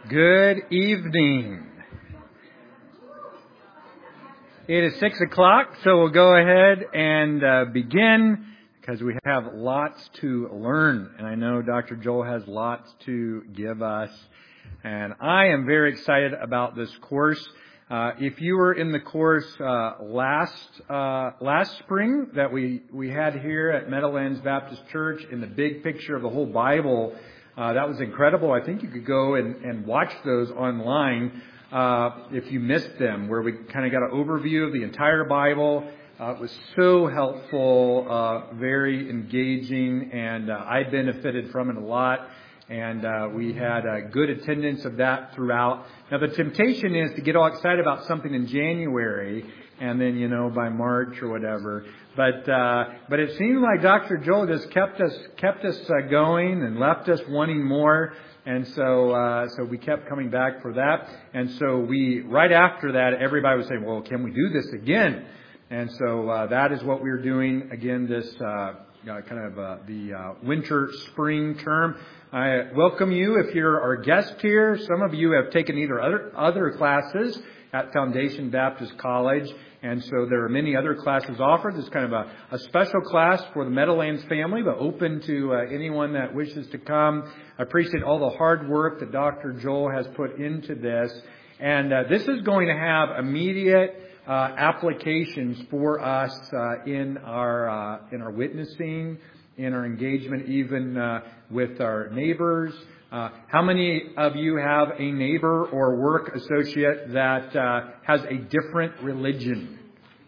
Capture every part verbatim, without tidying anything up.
Good evening. It is six o'clock, so we'll go ahead and uh, begin because we have lots to learn. And I know Doctor Joel has lots to give us. And I am very excited about this course. Uh, if you were in the course uh, last uh, last spring that we, we had here at Meadowlands Baptist Church in the big picture of the whole Bible, uh, that was incredible. I think you could go and, and watch those online uh, if you missed them, where we kind of got an overview of the entire Bible. Uh, it was so helpful, uh, very engaging, and uh, I benefited from it a lot. And uh, we had a good attendance of that throughout. Now, the temptation is to get all excited about something in January, and then, you know, by March or whatever. But uh, but it seemed like Doctor Joel just kept us kept us uh, going and left us wanting more. And so uh, so we kept coming back for that. And so we right after that, everybody was saying, "Well, can we do this again?" And so uh, that is what we're doing again this. Uh, Uh, kind of uh, the uh, winter spring term. I welcome you if you're our guest here. Some of you have taken either other other classes at Foundation Baptist College, and so there are many other classes offered. This is kind of a, a special class for the Meadowlands family, but open to uh, anyone that wishes to come. I appreciate all the hard work that Doctor Joel has put into this, and uh, this is going to have immediate Uh, applications for us uh, in our uh, in our witnessing, in our engagement, even uh, with our neighbors. Uh, how many of you have a neighbor or work associate that uh, has a different religion?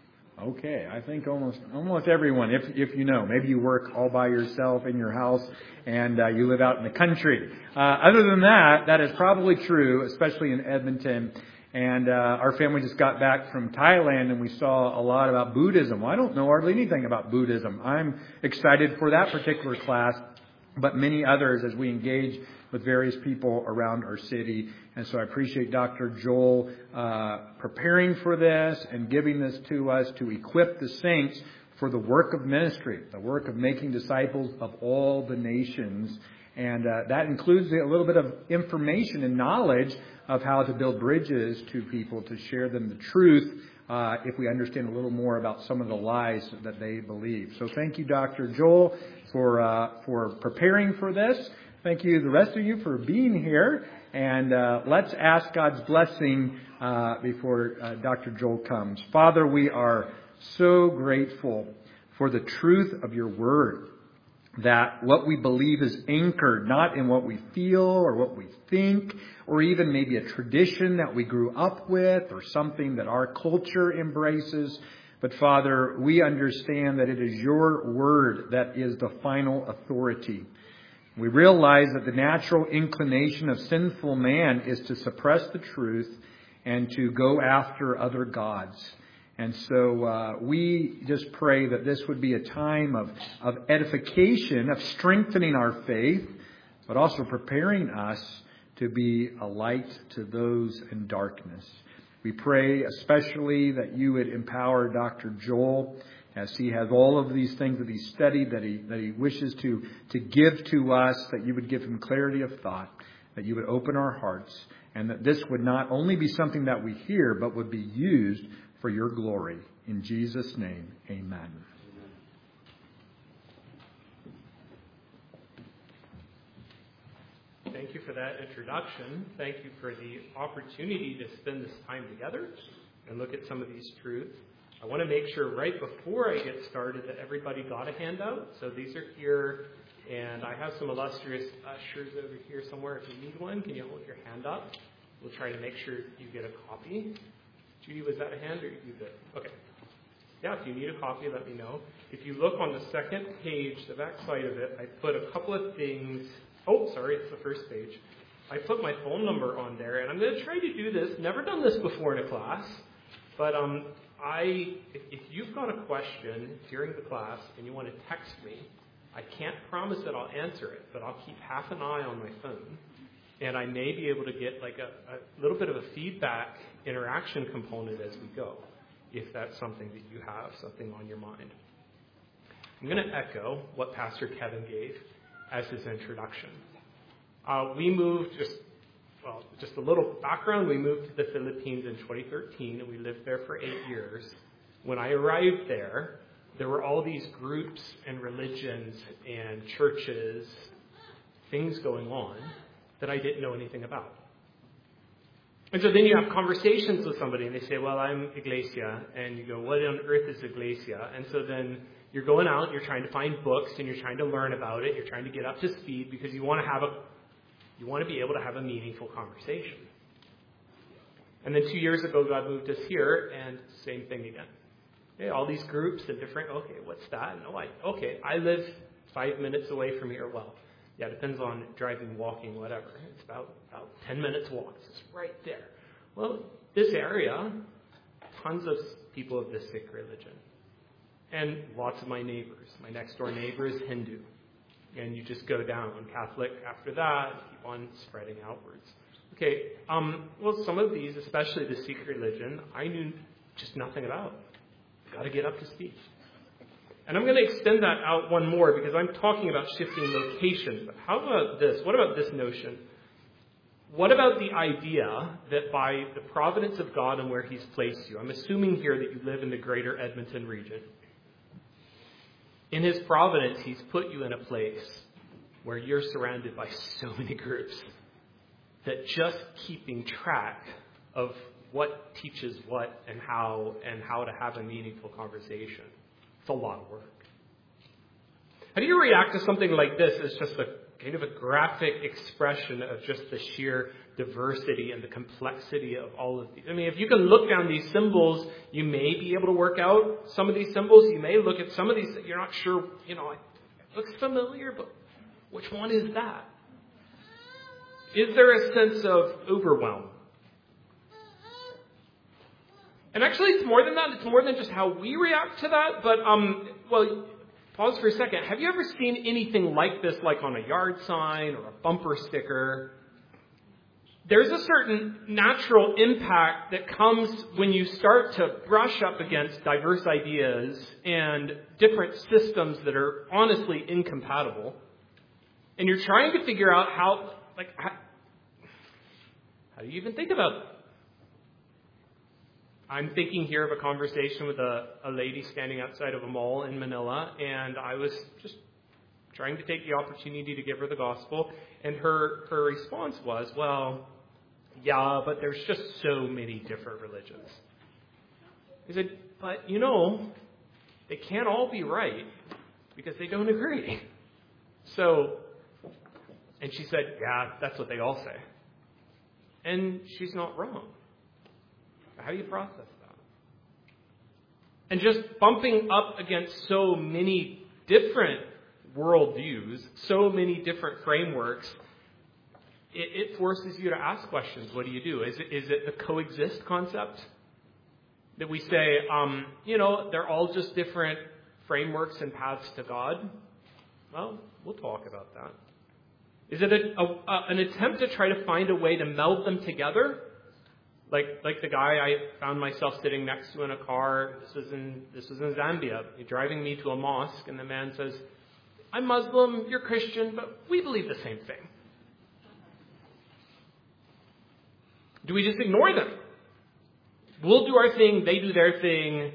Okay, I think almost almost everyone. If if you know, maybe you work all by yourself in your house and uh, you live out in the country. Uh, other than that, that is probably true, especially in Edmonton. And uh, our family just got back from Thailand, and we saw a lot about Buddhism. Well, I don't know hardly anything about Buddhism. I'm excited for that particular class, but many others as we engage with various people around our city. And so I appreciate Doctor Joel uh, preparing for this and giving this to us to equip the saints for the work of ministry, the work of making disciples of all the nations. And uh, that includes a little bit of information and knowledge of how to build bridges to people, to share them the truth, uh, if we understand a little more about some of the lies that they believe. So thank you, Doctor Joel, for uh, for preparing for this. Thank you, the rest of you, for being here. And uh, let's ask God's blessing uh, before uh, Doctor Joel comes. Father, we are so grateful for the truth of your word, that what we believe is anchored not in what we feel or what we think, or even maybe a tradition that we grew up with or something that our culture embraces. But Father, we understand that it is your word that is the final authority. We realize that the natural inclination of sinful man is to suppress the truth and to go after other gods. And so uh, we just pray that this would be a time of, of edification, of strengthening our faith, but also preparing us to be a light to those in darkness. We pray especially that you would empower Doctor Joel as he has all of these things that he studied, that he that he wishes to, to give to us, that you would give him clarity of thought, that you would open our hearts, and that this would not only be something that we hear, but would be used for your glory. In Jesus' name, amen. Thank you for that introduction. Thank you for the opportunity to spend this time together and look at some of these truths. I want to make sure right before I get started that everybody got a handout. So these are here, and I have some illustrious ushers over here somewhere. If you need one, can you hold your hand up? We'll try to make sure you get a copy. Judy, was that a hand or you good? Okay. Yeah, if you need a copy, let me know. If you look on the second page, the back side of it, I put a couple of things. Oh, sorry, it's the first page. I put my phone number on there, and I'm going to try to do this. Never done this before in a class, but um, I, if, if you've got a question during the class and you want to text me, I can't promise that I'll answer it, but I'll keep half an eye on my phone, and I may be able to get like a, a little bit of a feedback interaction component as we go, if that's something that you have, something on your mind. I'm going to echo what Pastor Kevin gave as his introduction. Uh, we moved just well, just a little background. We moved to the Philippines in twenty thirteen, and we lived there for eight years. When I arrived there, there were all these groups and religions and churches, things going on that I didn't know anything about. And so then you have conversations with somebody, and they say, well, I'm Iglesia. And you go, what on earth is Iglesia? And so then you're going out, you're trying to find books, and you're trying to learn about it. You're trying to get up to speed because you want to have a, you want to be able to have a meaningful conversation. And then two years ago, God moved us here, and same thing again. Okay, all these groups and different, okay, what's that? No, I, okay, I live five minutes away from here. Well, yeah, it depends on driving, walking, whatever. It's about, about ten minutes walk. It's right there. Well, this area, tons of people of the Sikh religion. And lots of my neighbors. My next door neighbor is Hindu. And you just go down. Catholic after that, keep on spreading outwards. Okay, um, well, some of these, especially the Sikh religion, I knew just nothing about. Got to get up to speed. And I'm going to extend that out one more because I'm talking about shifting location. But how about this? What about this notion? What about the idea that by the providence of God and where He's placed you, I'm assuming here that you live in the greater Edmonton region. In His providence, He's put you in a place where you're surrounded by so many groups that just keeping track of what teaches what and how and how to have a meaningful conversation. It's a lot of work. How do you react to something like this as just a kind of a graphic expression of just the sheer diversity and the complexity of all of these? I mean, if you can look down these symbols, you may be able to work out some of these symbols. You may look at some of these that you're not sure, you know, it looks familiar, but which one is that? Is there a sense of overwhelm? And actually, it's more than that. It's more than just how we react to that. But, um, well, pause for a second. Have you ever seen anything like this, like on a yard sign or a bumper sticker? There's a certain natural impact that comes when you start to brush up against diverse ideas and different systems that are honestly incompatible. And you're trying to figure out how, like, how, how do you even think about it? I'm thinking here of a conversation with a, a lady standing outside of a mall in Manila, and I was just trying to take the opportunity to give her the gospel, and her, her response was, well, yeah, but there's just so many different religions. I said, but you know, they can't all be right because they don't agree. So, and she said, yeah, that's what they all say. And she's not wrong. How do you process that? And just bumping up against so many different worldviews, so many different frameworks, it, it forces you to ask questions. What do you do? Is it, is it the coexist concept? That we say, um, you know, they're all just different frameworks and paths to God? Well, we'll talk about that. Is it a, a, a, an attempt to try to find a way to meld them together? Like like the guy I found myself sitting next to in a car. This was in this was in Zambia. He's driving me to a mosque, and the man says, "I'm Muslim, you're Christian, but we believe the same thing." Do we just ignore them? We'll do our thing, they do their thing.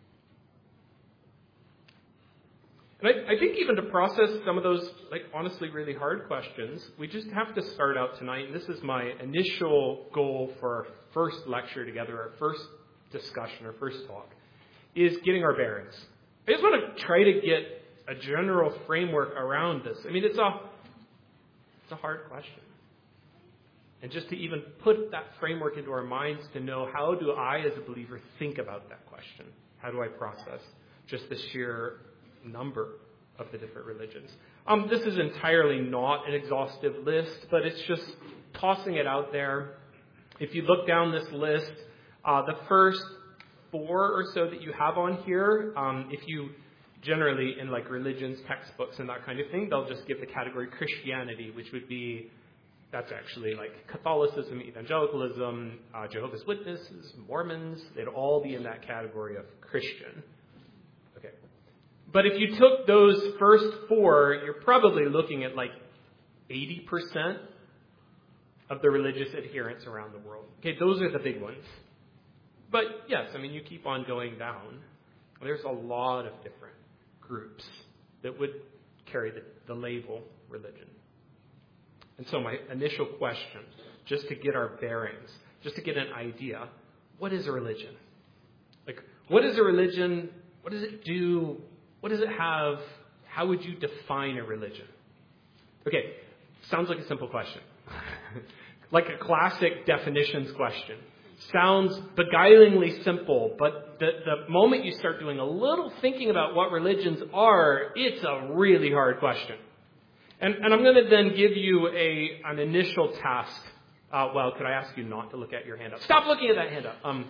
And I, I think even to process some of those, like, honestly really hard questions, we just have to start out tonight, and this is my initial goal for our first lecture together, our first discussion, our first talk, is getting our bearings. I just want to try to get a general framework around this. I mean, it's a, it's a hard question. And just to even put that framework into our minds to know, how do I as a believer think about that question? How do I process just the sheer number of the different religions? Um, this is entirely not an exhaustive list, but it's just tossing it out there. If you look down this list, uh, the first four or so that you have on here, um, if you generally in like religions, textbooks and that kind of thing, they'll just give the category Christianity, which would be, that's actually like Catholicism, evangelicalism, uh, Jehovah's Witnesses, Mormons. They'd all be in that category of Christian. Okay. But if you took those first four, you're probably looking at like eighty percent of the religious adherents around the world. Okay, those are the big ones. But yes, I mean, you keep on going down. There's a lot of different groups that would carry the, the label religion. And so my initial question, just to get our bearings, just to get an idea, what is a religion? Like, what is a religion? What does it do? What does it have? How would you define a religion? Okay, sounds like a simple question. Like a classic definitions question. Sounds beguilingly simple, but the, the moment you start doing a little thinking about what religions are, it's a really hard question. And, and I'm going to then give you a an initial task. Uh, well, could I ask you not to look at your handout? Stop looking at that handout. Um,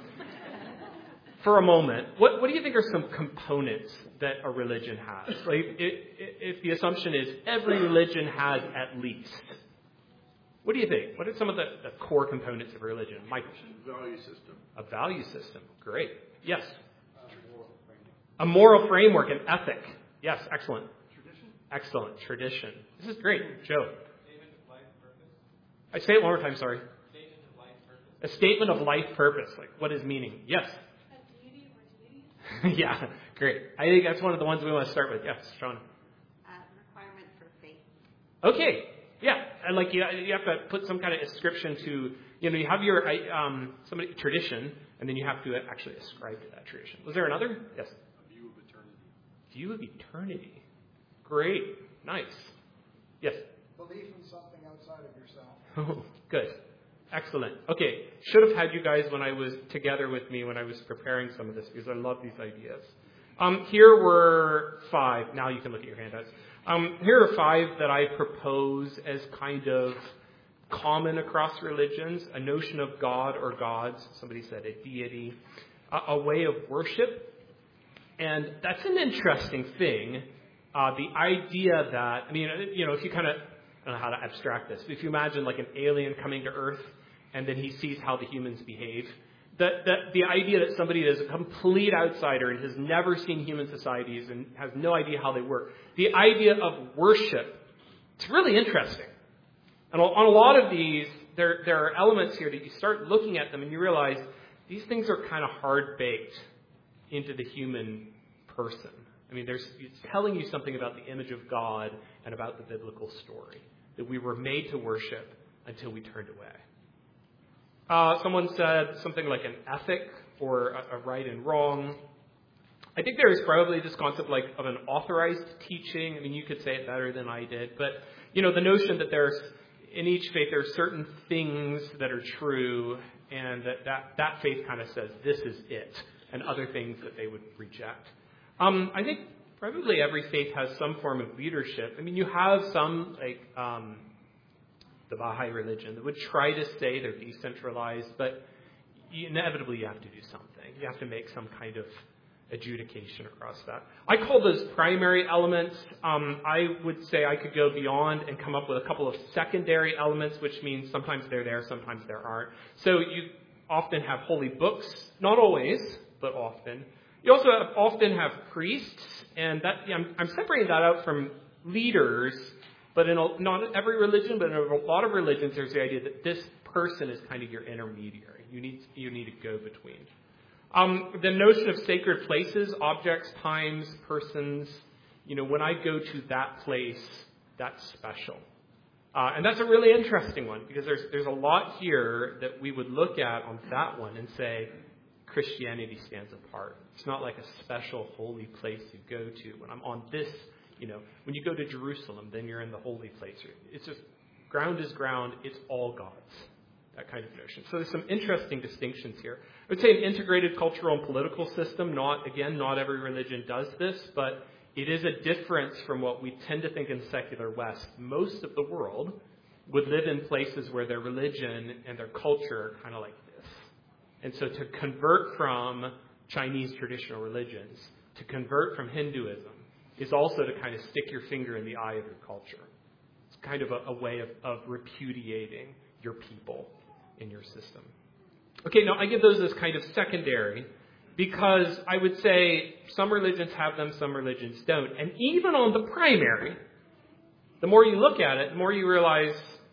for a moment, what, what do you think are some components that a religion has? Like, it, it, if the assumption is every religion has at least. What do you think? What are some of the, the core components of a religion? Michael? A value system. A value system. Great. Yes. A moral framework, an ethic. Yes, excellent. Tradition. Excellent. Tradition. This is great. Joe? Statement of life purpose. I say it one more time, sorry. Statement of life purpose. A statement of life purpose. Like, what is meaning? Yes. A duty or duties? Yeah, great. I think that's one of the ones we want to start with. Yes, Sean. Uh, requirement for faith. Okay. Yeah, and like you, you have to put some kind of ascription to, you know, you have your um, somebody tradition, and then you have to actually ascribe to that tradition. Was there another? Yes. A view of eternity. View of eternity. Great. Nice. Yes. Belief in something outside of yourself. Oh, good. Excellent. Okay. Should have had you guys when I was together with me when I was preparing some of this because I love these ideas. Um, here were five. Now you can look at your handouts. Um, here are five that I propose as kind of common across religions. A notion of God or gods. Somebody said a deity. A, a way of worship. And that's an interesting thing. Uh, the idea that, I mean, you know, if you kind of, I don't know how to abstract this, but if you imagine like an alien coming to Earth and then he sees how the humans behave, the, the, the idea that somebody is a complete outsider and has never seen human societies and has no idea how they work, the idea of worship, it's really interesting. And on a lot of these, there, there are elements here that you start looking at them and you realize these things are kind of hard-baked into the human person. I mean, there's, it's telling you something about the image of God and about the biblical story, that we were made to worship until we turned away. Uh, someone said something like an ethic or a, a right and wrong. I think there is probably this concept like of an authorized teaching. I mean, you could say it better than I did. But, you know, the notion that there's, in each faith, there are certain things that are true and that that, that faith kind of says this is it, and other things that they would reject. Um, I think probably every faith has some form of leadership. I mean, you have some, like, um, the Baha'i religion that would try to say they're decentralized, but inevitably you have to do something. You have to make some kind of adjudication across that. I call those primary elements. Um, I would say I could go beyond and come up with a couple of secondary elements, which means sometimes they're there, sometimes there aren't. So you often have holy books, not always, but often. You also have, often have priests, and that I'm, I'm separating that out from leaders. But in a, not every religion, but in a lot of religions, there's the idea that this person is kind of your intermediary. You need you need to go between. Um, the notion of sacred places, objects, times, persons. You know, when I go to that place, that's special, uh, and that's a really interesting one because there's there's a lot here that we would look at on that one and say Christianity stands apart. It's not like a special holy place you go to. When I'm on this. You know, when you go to Jerusalem, then you're in the holy place. It's just, ground is ground. It's all God's. That kind of notion. So there's some interesting distinctions here. I would say an integrated cultural and political system. Not, again, not every religion does this, but it is a difference from what we tend to think in the secular West. Most of the world would live in places where their religion and their culture are kind of like this. And so to convert from Chinese traditional religions, to convert from Hinduism, is also to kind of stick your finger in the eye of your culture. It's kind of a, a way of, of repudiating your people in your system. Okay, now I give those as kind of secondary because I would say some religions have them, some religions don't. And even on the primary, the more you look at it, the more you realize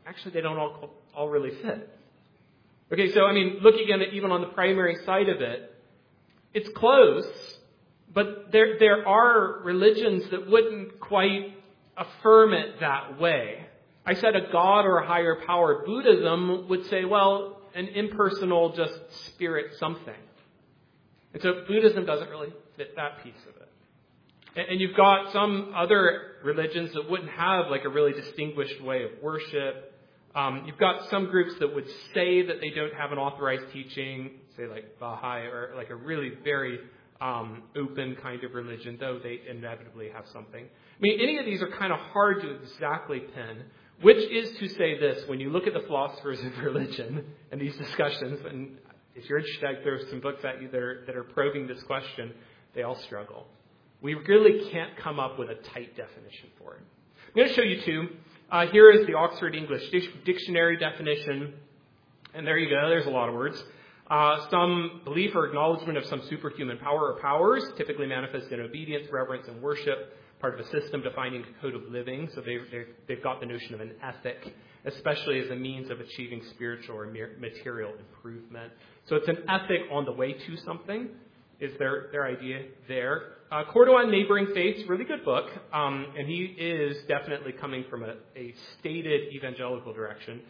actually they don't all all really fit. Okay, so I mean, looking at it even on the primary side of it, it's close, but there there are religions that wouldn't quite affirm it that way. I said a god or a higher power. Buddhism would say, well, an impersonal, just spirit something. And so Buddhism doesn't really fit that piece of it. And, and you've got some other religions that wouldn't have like a really distinguished way of worship. Um, you've got some groups that would say that they don't have an authorized teaching, say like Baha'i, or like a really very um, open kind of religion, though they inevitably have something. I mean, any of these are kind of hard to exactly pin, which is to say this: when you look at the philosophers of religion and these discussions, and if you're interested, I throw some books at you that are, that are probing this question, they all struggle. We really can't come up with a tight definition for it. I'm going to show you two. Uh, here is the Oxford English Dictionary definition. And there you go. There's a lot of words. Uh, some belief or acknowledgement of some superhuman power or powers, typically manifest in obedience, reverence, and worship, part of a system defining a code of living. So they've, they've, they've got the notion of an ethic, especially as a means of achieving spiritual or material improvement. So it's an ethic on the way to something, is their, their idea there. Uh, Cordovan Neighboring Faiths, really good book, um, and he is definitely coming from a, a stated evangelical direction.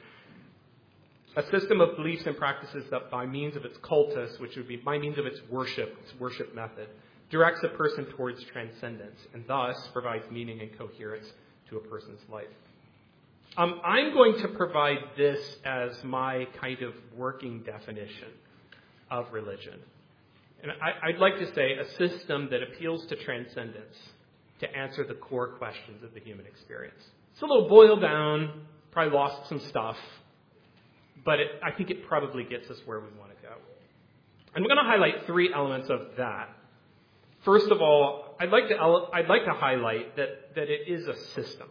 A system of beliefs and practices that by means of its cultus, which would be by means of its worship, its worship method, directs a person towards transcendence and thus provides meaning and coherence to a person's life. Um, I'm going to provide this as my kind of working definition of religion. And I, I'd like to say a system that appeals to transcendence to answer the core questions of the human experience. It's a little boiled down, probably lost some stuff, but it, I think it probably gets us where we want to go. I'm going to highlight three elements of that. First of all, I'd like to I'd like to highlight that, that it is a system.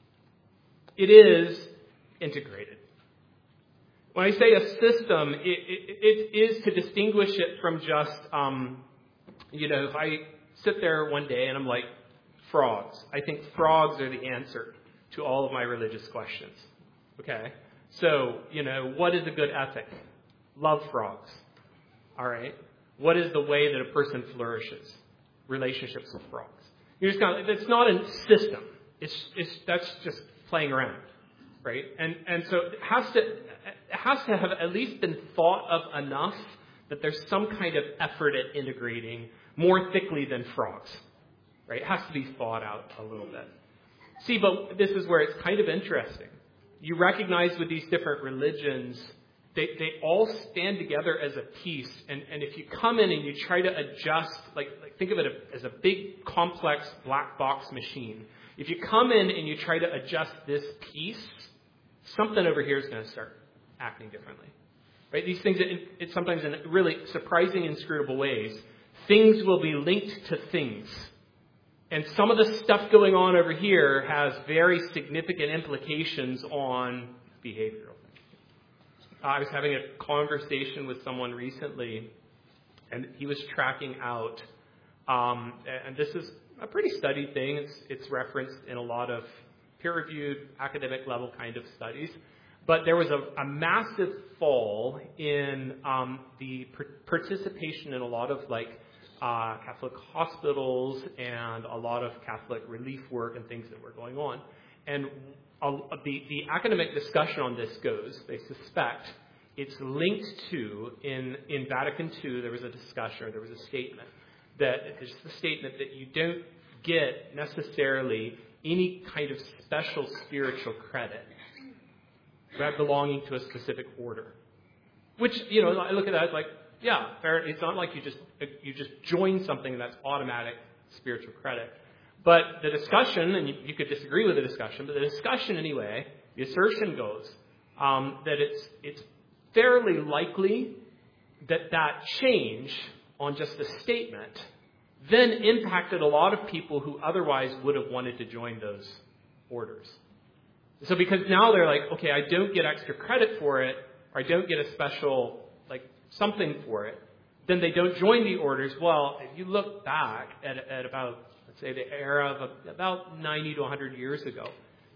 It is integrated. When I say a system, it, it, it is to distinguish it from just, um, you know, if I sit there one day and I'm like, frogs. I think frogs are the answer to all of my religious questions. Okay? So, you know, what is a good ethic? Love frogs. All right? What is the way that a person flourishes? Relationships with frogs. You're just kind of, it's not a system. It's, it's, that's just playing around. Right? And and so it has to it has to have at least been thought of enough that there's some kind of effort at integrating more thickly than frogs. Right? It has to be thought out a little bit. See, but this is where it's kind of interesting. You recognize with these different religions, they, they all stand together as a piece. And, and if you come in and you try to adjust, like, like think of it as a big, complex black box machine. If you come in and you try to adjust this piece, something over here is going to start acting differently. Right? These things, it, it sometimes in really surprising, inscrutable ways, things will be linked to things. And some of the stuff going on over here has very significant implications on behavioral things. I was having a conversation with someone recently, and he was tracking out, um, and this is a pretty studied thing. It's, it's referenced in a lot of peer-reviewed, academic-level kind of studies. But there was a, a massive fall in um, the per- participation in a lot of, like, uh, Catholic hospitals and a lot of Catholic relief work and things that were going on. And uh, the, the academic discussion on this goes, they suspect, it's linked to, in, in Vatican Two, there was a discussion, or there was a statement, that it's the statement that you don't get necessarily any kind of special spiritual credit by belonging to a specific order. Which, you know, I look at that as like, yeah, fair. It's not like you just you just join something that's automatic spiritual credit. But the discussion, and you, you could disagree with the discussion, but the discussion anyway, the assertion goes um, that it's it's fairly likely that that change on just a statement then impacted a lot of people who otherwise would have wanted to join those orders. So because now they're like, okay, I don't get extra credit for it, or I don't get a special, like, something for it, then they don't join the orders. Well, if you look back at, at about, let's say, the era of about ninety to one hundred years ago,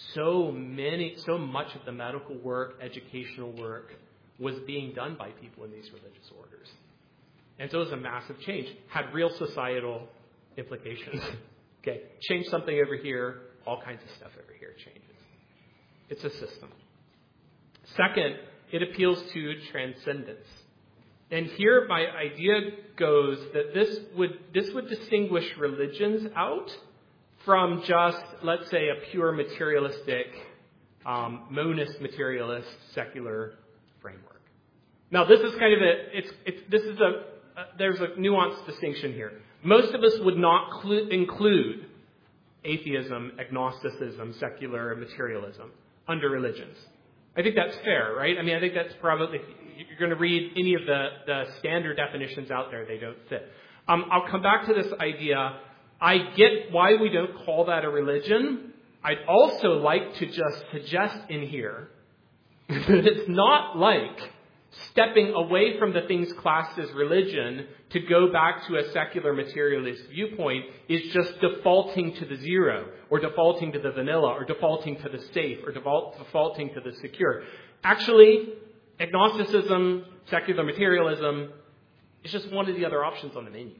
so many, so much of the medical work, educational work was being done by people in these religious orders. And so it was a massive change. Had real societal implications. Okay, change something over here, all kinds of stuff over here changes. It's a system. Second, it appeals to transcendence. And here my idea goes that this would this would distinguish religions out from just, let's say, a pure materialistic, um, monist materialist secular framework. Now, this is kind of a it's it's this is a uh, there's a nuanced distinction here. Most of us would not clu- include atheism, agnosticism, secular materialism under religions. I think that's fair, right? I mean, I think that's probably, you're going to read any of the, the standard definitions out there, they don't fit. Um, I'll come back to this idea. I get why we don't call that a religion. I'd also like to just suggest in here that it's not like stepping away from the things classed as religion to go back to a secular materialist viewpoint is just defaulting to the zero, or defaulting to the vanilla, or defaulting to the safe, or default, defaulting to the secure. Actually, agnosticism, secular materialism, is just one of the other options on the menu.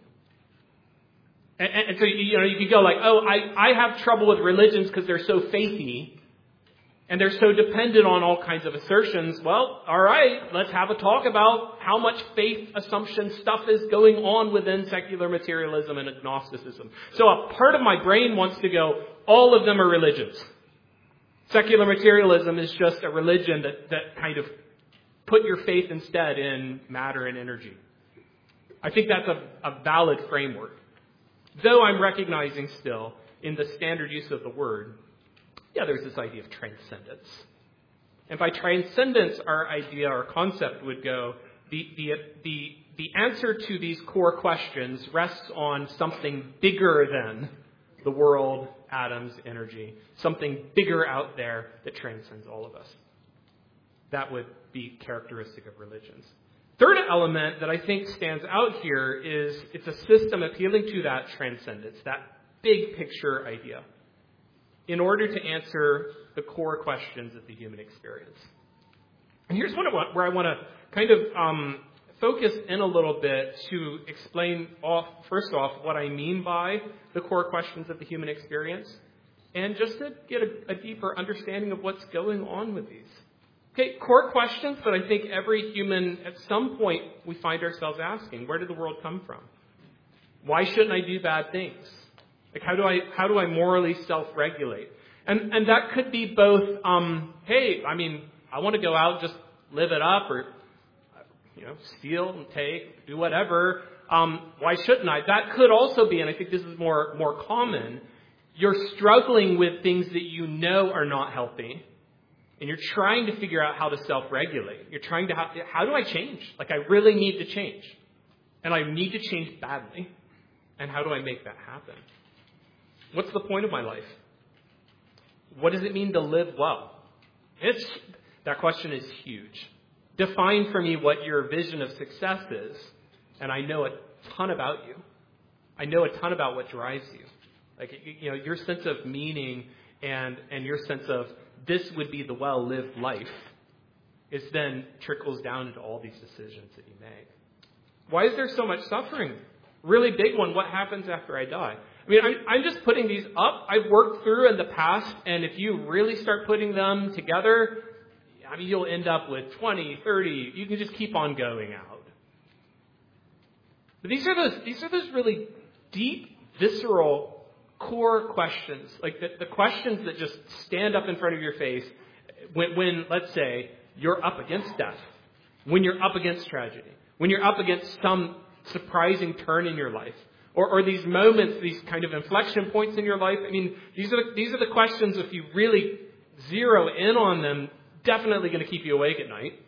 And, and, and so, you know, you could go like, oh, I, I have trouble with religions because they're so faithy, and they're so dependent on all kinds of assertions. Well, all right, let's have a talk about how much faith assumption stuff is going on within secular materialism and agnosticism. So a part of my brain wants to go, all of them are religions. Secular materialism is just a religion that, that kind of put your faith instead in matter and energy. I think that's a, a valid framework. Though I'm recognizing still, in the standard use of the word, yeah, there's this idea of transcendence. And by transcendence, our idea, our concept would go, the, the, the, the answer to these core questions rests on something bigger than the world, atoms, energy, something bigger out there that transcends all of us. That would be characteristic of religions. Third element that I think stands out here is it's a system appealing to that transcendence, that big picture idea, in order to answer the core questions of the human experience. And here's what I want, where I want to kind of um, focus in a little bit to explain, off, first off, what I mean by the core questions of the human experience, and just to get a, a deeper understanding of what's going on with these. Okay, core questions that I think every human, at some point, we find ourselves asking. Where did the world come from? Why shouldn't I do bad things? Like, how do I how do I morally self-regulate? And and that could be both, um, hey, I mean, I want to go out and just live it up, or, you know, steal and take, do whatever. Um, why shouldn't I? That could also be, and I think this is more more common, you're struggling with things that you know are not healthy, and you're trying to figure out how to self-regulate. You're trying to, how, how do I change? Like, I really need to change. And I need to change badly. And how do I make that happen? What's the point of my life? What does it mean to live well? It's, that question is huge. Define for me what your vision of success is, and I know a ton about you. I know a ton about what drives you. Like, you know, your sense of meaning and, and your sense of this would be the well-lived life is then trickles down into all these decisions that you make. Why is there so much suffering? Really big one, what happens after I die? I mean, I'm, I'm just putting these up. I've worked through in the past, and if you really start putting them together, I mean, you'll end up with twenty, thirty. You can just keep on going out. But these are those, these are those really deep, visceral, core questions, like the, the questions that just stand up in front of your face when, when, let's say, you're up against death, when you're up against tragedy, when you're up against some surprising turn in your life, or, or these moments, these kind of inflection points in your life. I mean, these are the, these are the questions, if you really zero in on them, definitely going to keep you awake at night.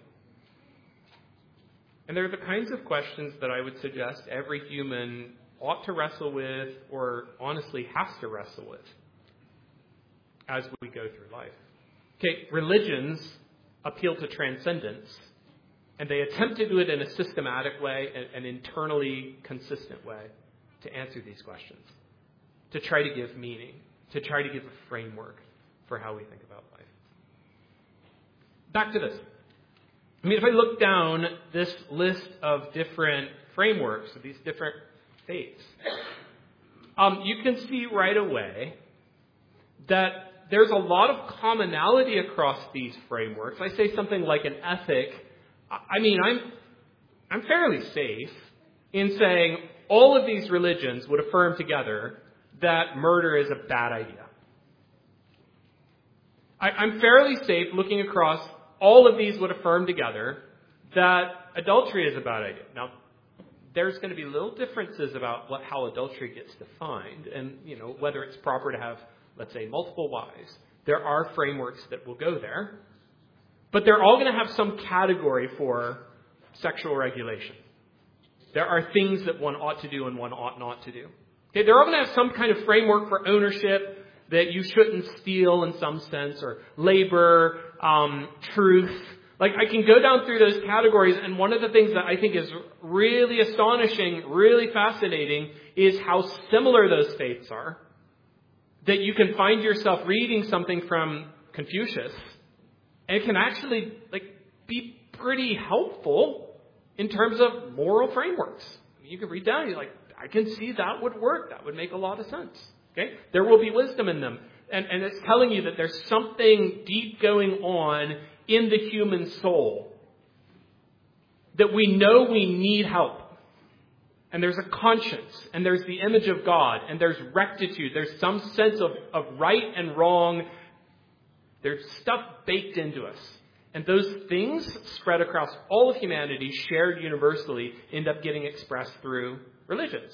And they're the kinds of questions that I would suggest every human ought to wrestle with, or honestly has to wrestle with as we go through life. Okay, religions appeal to transcendence, and they attempt to do it in a systematic way, an internally consistent way to answer these questions, to try to give meaning, to try to give a framework for how we think about life. Back to this. I mean, if I look down this list of different frameworks, of these different faiths, um, you can see right away that there's a lot of commonality across these frameworks. I say something like an ethic. I mean, I'm I'm fairly safe in saying all of these religions would affirm together that murder is a bad idea. I, I'm fairly safe looking across all of these would affirm together that adultery is a bad idea. Now, there's going to be little differences about what how adultery gets defined and, you know, whether it's proper to have, let's say, multiple wives. There are frameworks that will go there. But they're all going to have some category for sexual regulation. There are things that one ought to do and one ought not to do. Okay, they're all going to have some kind of framework for ownership, that you shouldn't steal in some sense, or labor, um, truth. Like, I can go down through those categories, and one of the things that I think is really astonishing, really fascinating, is how similar those faiths are. That you can find yourself reading something from Confucius, and it can actually like be pretty helpful in terms of moral frameworks. I mean, you can read down, you're like, I can see that would work. That would make a lot of sense. Okay, there will be wisdom in them, and and it's telling you that there's something deep going on in the human soul, that we know we need help. And there's a conscience, and there's the image of God, and there's rectitude. There's some sense of, of right and wrong. There's stuff baked into us. And those things spread across all of humanity, shared universally, end up getting expressed through religions.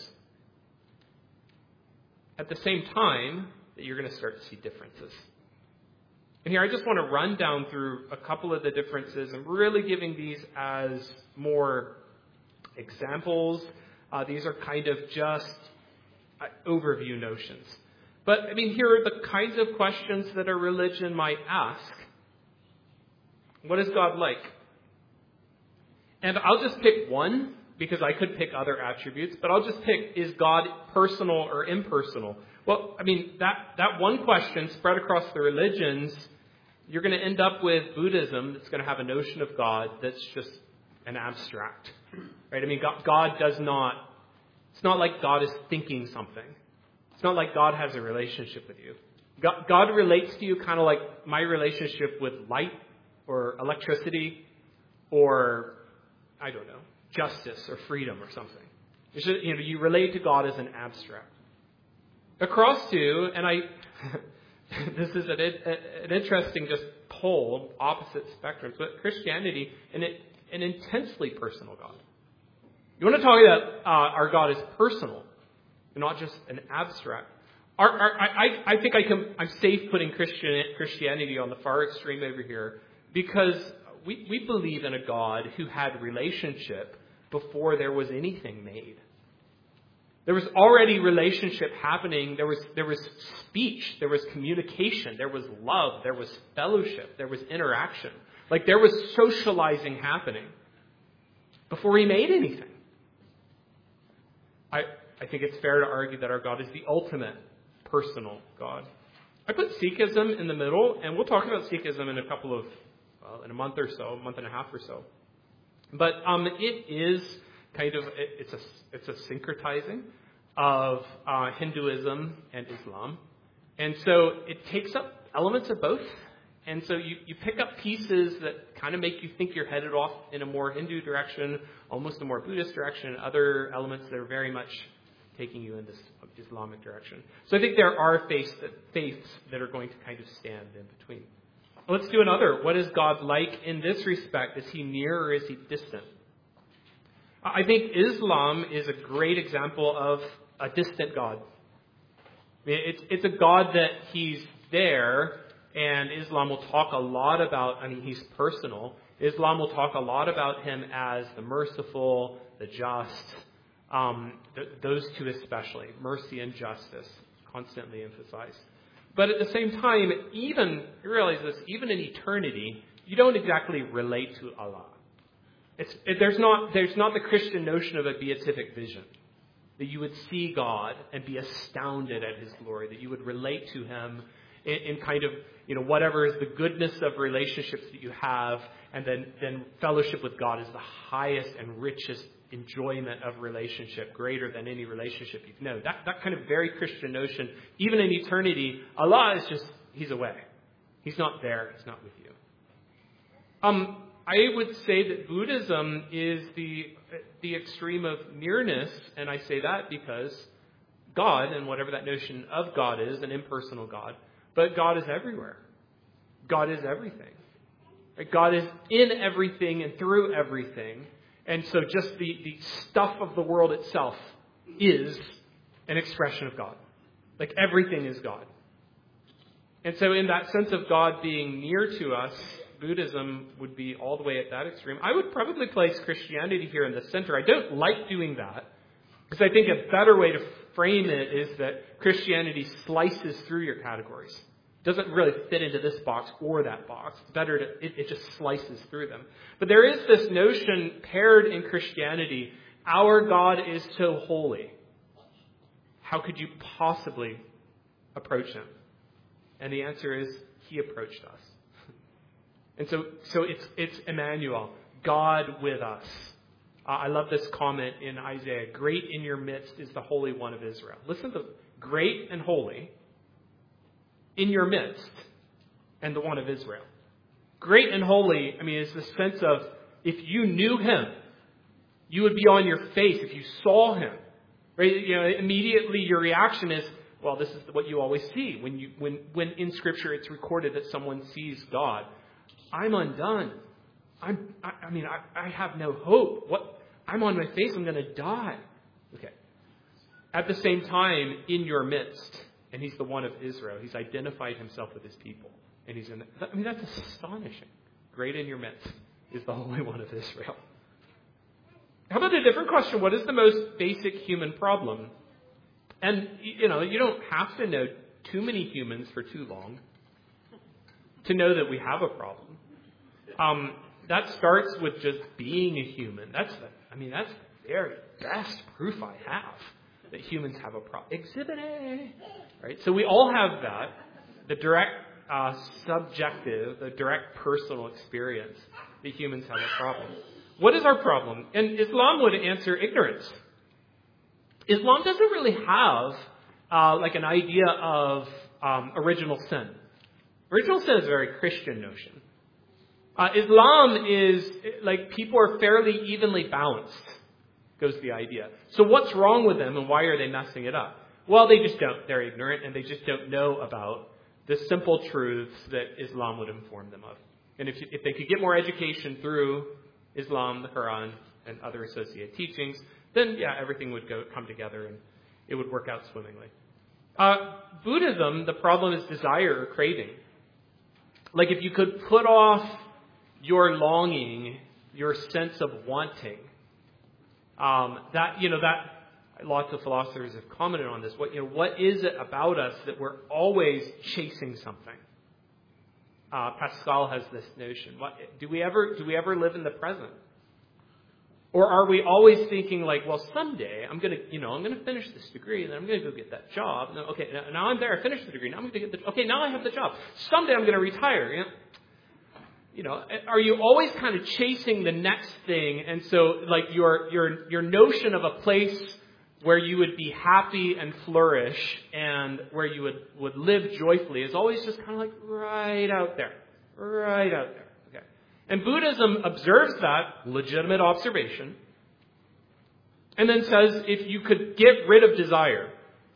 At the same time, that you're going to start to see differences. And here I just want to run down through a couple of the differences. I'm really giving these as more examples. Uh, these are kind of just uh, overview notions. But, I mean, here are the kinds of questions that a religion might ask. What is God like? And I'll just pick one, because I could pick other attributes, but I'll just pick, is God personal or impersonal? Well, I mean, that, that one question spread across the religions, you're going to end up with Buddhism that's going to have a notion of God that's just an abstract. Right? I mean, God, God does not, it's not like God is thinking something. It's not like God has a relationship with you. God, God relates to you kind of like my relationship with light or electricity or, I don't know, justice or freedom or something. It's just, you know, you relate to God as an abstract. Across to, and I, this is an, an interesting just pole, opposite spectrums, but Christianity, and it, an intensely personal God. You want to talk about uh, our God is personal, not just an abstract. Our, our, I, I think I can, I'm safe putting Christian, Christianity on the far extreme over here, because we, we believe in a God who had relationship before there was anything made. There was already relationship happening. There was there was speech. There was communication. There was love. There was fellowship. There was interaction. Like there was socializing happening before he made anything. I I think it's fair to argue that our God is the ultimate personal God. I put Sikhism in the middle, and we'll talk about Sikhism in a couple of, well, in a month or so, a month and a half or so. But um, it is kind of, it, it's a it's a syncretizing of uh, Hinduism and Islam. And so it takes up elements of both. And so you, you pick up pieces that kind of make you think you're headed off in a more Hindu direction, almost a more Buddhist direction, other elements that are very much taking you in this Islamic direction. So I think there are faiths that, faiths that are going to kind of stand in between. Well, let's do another. What is God like in this respect? Is he near or is he distant? I think Islam is a great example of a distant God. I mean, it's, it's a God that he's there, and Islam will talk a lot about, I mean, he's personal. Islam will talk a lot about him as the merciful, the just, um, th- those two especially, mercy and justice, constantly emphasized. But at the same time, even, you realize this, even in eternity, you don't exactly relate to Allah. It's, it, there's not there's not the Christian notion of a beatific vision, that you would see God and be astounded at his glory, that you would relate to him in, in kind of, you know, whatever is the goodness of relationships that you have, and then, then fellowship with God is the highest and richest enjoyment of relationship, greater than any relationship you've known. That, that kind of very Christian notion, even in eternity, Allah is just, He's away. He's not there. He's not with you. Um, I would say that Buddhism is the the extreme of nearness, and I say that because God, and whatever that notion of God is, an impersonal God, but God is everywhere. God is everything. Right? God is in everything and through everything, and so just the, the stuff of the world itself is an expression of God. Like everything is God. And so in that sense of God being near to us, Buddhism would be all the way at that extreme. I would probably place Christianity here in the center. I don't like doing that because I think a better way to frame it is that Christianity slices through your categories. It doesn't really fit into this box or that box. It's better to, it, it just slices through them. But there is this notion paired in Christianity, our God is so holy. How could you possibly approach Him? And the answer is, He approached us. And so, so it's it's Emmanuel, God with us. Uh, I love this comment in Isaiah. Great in your midst is the Holy One of Israel. Listen to great and holy in your midst, and the One of Israel. Great and holy, I mean, is the sense of if you knew Him, you would be on your face if you saw Him. Right? You know, immediately your reaction is, well, this is what you always see when you when when in Scripture it's recorded that someone sees God. I'm undone. I'm, I, I mean, I, I have no hope. What? I'm on my face. I'm going to die. Okay. At the same time, in your midst, and He's the One of Israel. He's identified Himself with His people. And He's in, I mean, that's astonishing. Great in your midst is the Holy One of Israel. How about a different question? What is the most basic human problem? And, you know, you don't have to know too many humans for too long to know that we have a problem. Um, that starts with just being a human. That's the, I mean, that's the very best proof I have that humans have a problem. Exhibit A, right? So we all have that, the direct uh, subjective, the direct personal experience that humans have a problem. What is our problem? And Islam would answer ignorance. Islam doesn't really have uh, like an idea of um, original sin. Original sin is a very Christian notion. Uh, Islam is, like, people are fairly evenly balanced, goes the idea. So what's wrong with them and why are they messing it up? Well, they just don't. They're ignorant and they just don't know about the simple truths that Islam would inform them of. And if, you, if they could get more education through Islam, the Quran, and other associated teachings, then, yeah, everything would go come together and it would work out swimmingly. Uh, Buddhism, the problem is desire or craving. Like if you could put off your longing, your sense of wanting, um, that, you know, that lots of philosophers have commented on this. What, you know, what is it about us that we're always chasing something? Uh, Pascal has this notion. What, do we ever, do we ever live in the present? Or are we always thinking like, well, someday I'm going to, you know, I'm going to finish this degree and then I'm going to go get that job. No, okay, now, now I'm there. I finished the degree. Now I'm going to get the, okay, now I have the job. Someday I'm going to retire. You know? You know, are you always kind of chasing the next thing? And so like your, your, your notion of a place where you would be happy and flourish and where you would, would live joyfully is always just kind of like right out there, right out there. Okay. And Buddhism observes that legitimate observation and then says if you could get rid of desire,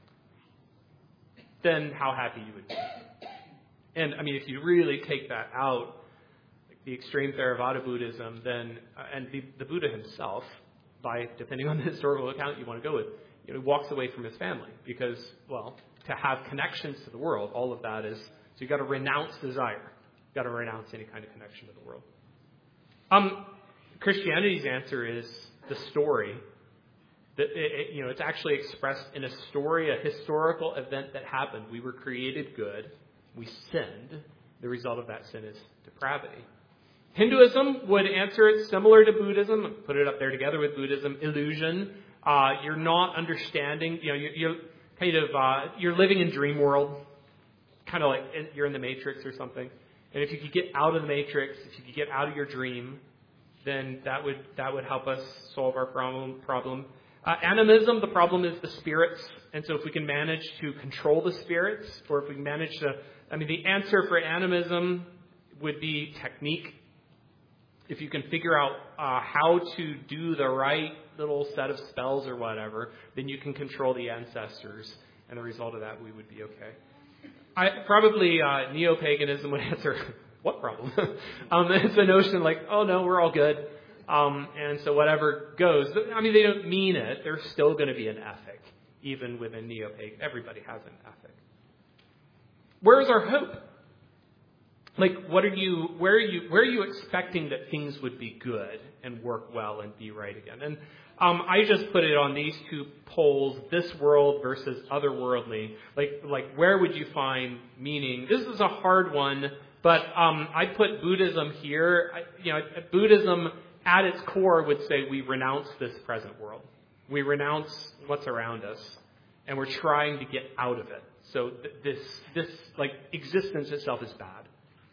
then how happy you would be. And I mean, if you really take that out, the extreme Theravada Buddhism, then, uh, and the, the Buddha himself, by depending on the historical account you want to go with, you know, walks away from his family because, well, to have connections to the world, all of that is, so you've got to renounce desire. You've got to renounce any kind of connection to the world. Um, Christianity's answer is the story. That it, it, you know, it's actually expressed in a story, a historical event that happened. We were created good. We sinned. The result of that sin is depravity. Hinduism would answer it similar to Buddhism. Put it up there together with Buddhism. Illusion. Uh, you're not understanding. You know, you're, you're kind of uh, you're living in dream world. kind of like you're in the Matrix or something. And if you could get out of the Matrix, if you could get out of your dream, then that would that would help us solve our problem. problem. Uh, animism, the problem is the spirits. And so if we can manage to control the spirits, or if we manage to, I mean, the answer for animism would be technique. If you can figure out uh, how to do the right little set of spells or whatever, then you can control the ancestors. And the result of that, we would be okay. I, probably uh, neo-paganism would answer, what problem? um, it's a notion like, oh no, we're all good. Um, and so whatever goes. I mean, they don't mean it. There's still going to be an ethic, even within neo-pagan. Everybody has an ethic. Where is our hope? Like, what are you? Where are you? Where are you expecting that things would be good and work well and be right again? And um, I just put it on these two poles: this world versus otherworldly. Like, like where would you find meaning? This is a hard one, but um, I put Buddhism here. I, you know, Buddhism at its core would say we renounce this present world. We renounce what's around us, and we're trying to get out of it. So th- this, this like existence itself is bad.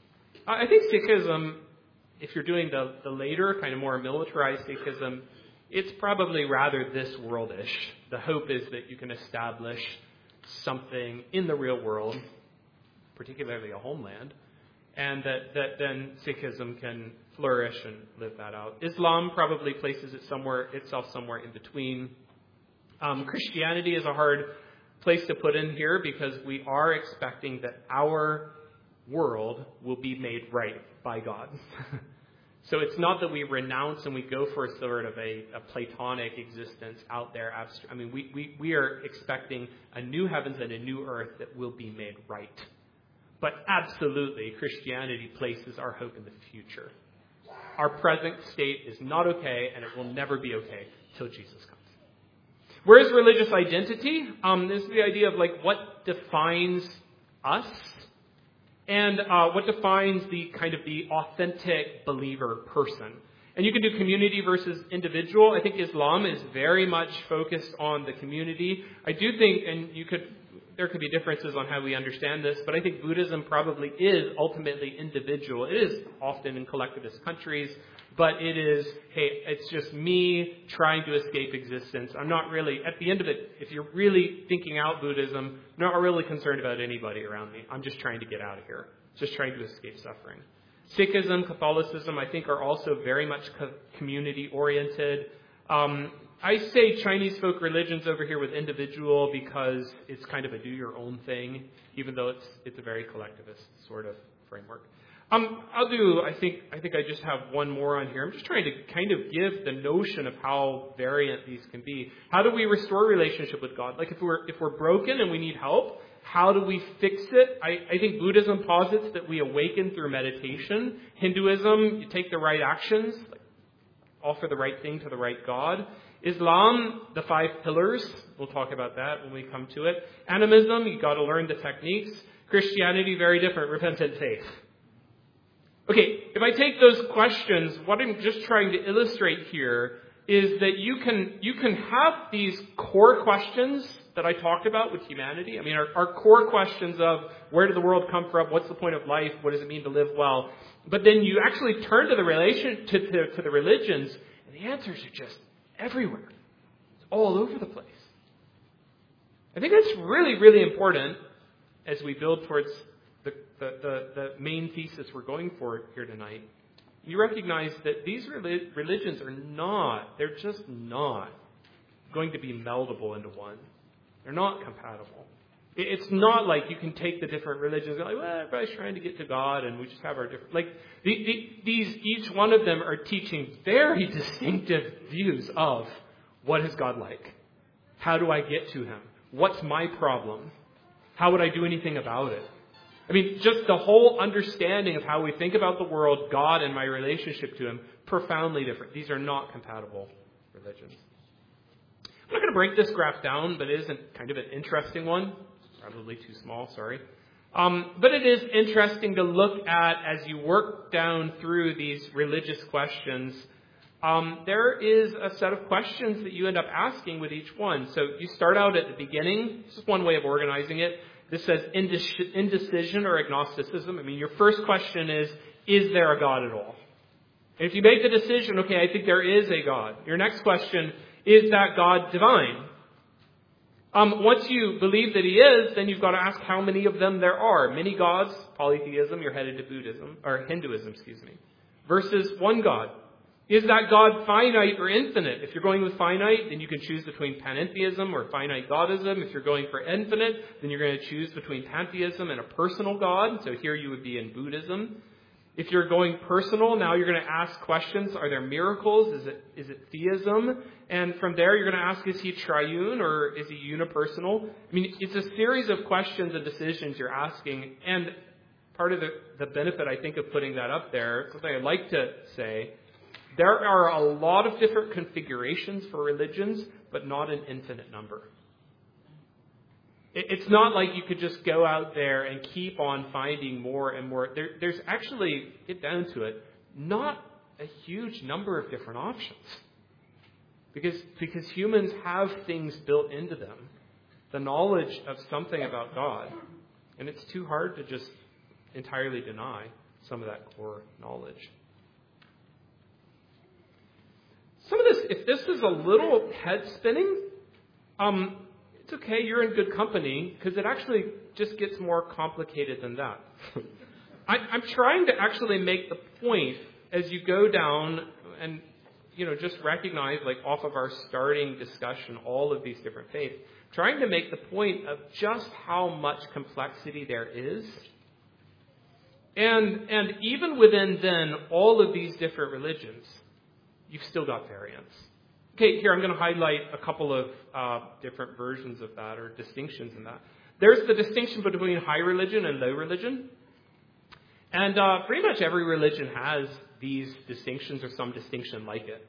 I think Sikhism, if you're doing the, the later, kind of more militarized Sikhism, it's probably rather this worldish. The hope is that you can establish something in the real world, particularly a homeland, and that, that then Sikhism can flourish and live that out. Islam probably places it somewhere itself somewhere in between. Um, Christianity is a hard place to put in here because we are expecting that our world will be made right by God. So it's not that we renounce and we go for a sort of a, a Platonic existence out there. I mean, we, we, we are expecting a new heavens and a new earth that will be made right. But absolutely, Christianity places our hope in the future. Our present state is not okay, and it will never be okay till Jesus comes. Where is religious identity? Um, this is the idea of like what defines us, and uh, what defines the kind of the authentic believer person. And you can do community versus individual. I think Islam is very much focused on the community. I do think, and you could, there could be differences on how we understand this, but I think Buddhism probably is ultimately individual. It is often in collectivist countries, but it is, hey, it's just me trying to escape existence. I'm not really, at the end of it, if you're really thinking out Buddhism, I'm not really concerned about anybody around me. I'm just trying to get out of here. Just trying to escape suffering. Sikhism, Catholicism, I think are also very much co- community-oriented. Um, I say Chinese folk religions over here with individual because it's kind of a do-your-own thing, even though it's it's a very collectivist sort of framework. Um, I'll do, I think, I think I just have one more on here. I'm just trying to kind of give the notion of how variant these can be. How do we restore relationship with God? Like if we're, if we're broken and we need help, how do we fix it? I, I think Buddhism posits that we awaken through meditation. Hinduism, you take the right actions, like offer the right thing to the right God. Islam, the five pillars. We'll talk about that when we come to it. Animism, you've got to learn the techniques. Christianity, very different, repentant faith. Okay, if I take those questions, what I'm just trying to illustrate here is that you can you can have these core questions that I talked about with humanity. I mean, our, our core questions of where did the world come from? What's the point of life? What does it mean to live well? But then you actually turn to the relation to, to, to the religions, and the answers are just everywhere. It's all over the place. I think that's really, really important as we build towards the, the, the, the main thesis we're going for here tonight. You recognize that these religions are not, they're just not going to be meldable into one. They're not compatible. It's not like you can take the different religions and go, like, well, everybody's trying to get to God and we just have our different... Like, the, the, these, each one of them are teaching very distinctive views of what is God like? How do I get to Him? What's my problem? How would I do anything about it? I mean, just the whole understanding of how we think about the world, God, and my relationship to Him, profoundly different. These are not compatible religions. I'm not going to break this graph down, but it is kind of an interesting one. Probably too small, sorry. Um, but it is interesting to look at as you work down through these religious questions. Um, there is a set of questions that you end up asking with each one. So you start out at the beginning. This is one way of organizing it. this says indec- indecision or agnosticism. I mean, your first question is, is there a God at all? And if you make the decision, okay, I think there is a God. Your next question, is that God divine? Um, once you believe that he is, then you've got to ask how many of them there are. Many gods, polytheism, you're headed to Buddhism, or Hinduism, excuse me, versus one God. Is that God finite or infinite? If you're going with finite, then you can choose between panentheism or finite godism. If you're going for infinite, then you're going to choose between pantheism and a personal God. So here you would be in Buddhism. If you're going personal, now you're going to ask questions. Are there miracles? Is it is it theism? And from there, you're going to ask, is he triune or is he unipersonal? I mean, it's a series of questions and decisions you're asking. And part of the, the benefit, I think, of putting that up there, something I'd like to say, there are a lot of different configurations for religions, but not an infinite number. It's not like you could just go out there and keep on finding more and more. There, there's actually, get down to it, not a huge number of different options. Because, because humans have things built into them, the knowledge of something about God. And it's too hard to just entirely deny some of that core knowledge. Some of this, if this is a little head spinning, um, it's okay, you're in good company, because it actually just gets more complicated than that. I, I'm trying to actually make the point as you go down and, you know, just recognize, like, off of our starting discussion, all of these different faiths, trying to make the point of just how much complexity there is. And, and even within then all of these different religions, you've still got variance. Okay, here I'm going to highlight a couple of uh, different versions of that, or distinctions in that. There's the distinction between high religion and low religion. And uh, pretty much every religion has these distinctions or some distinction like it.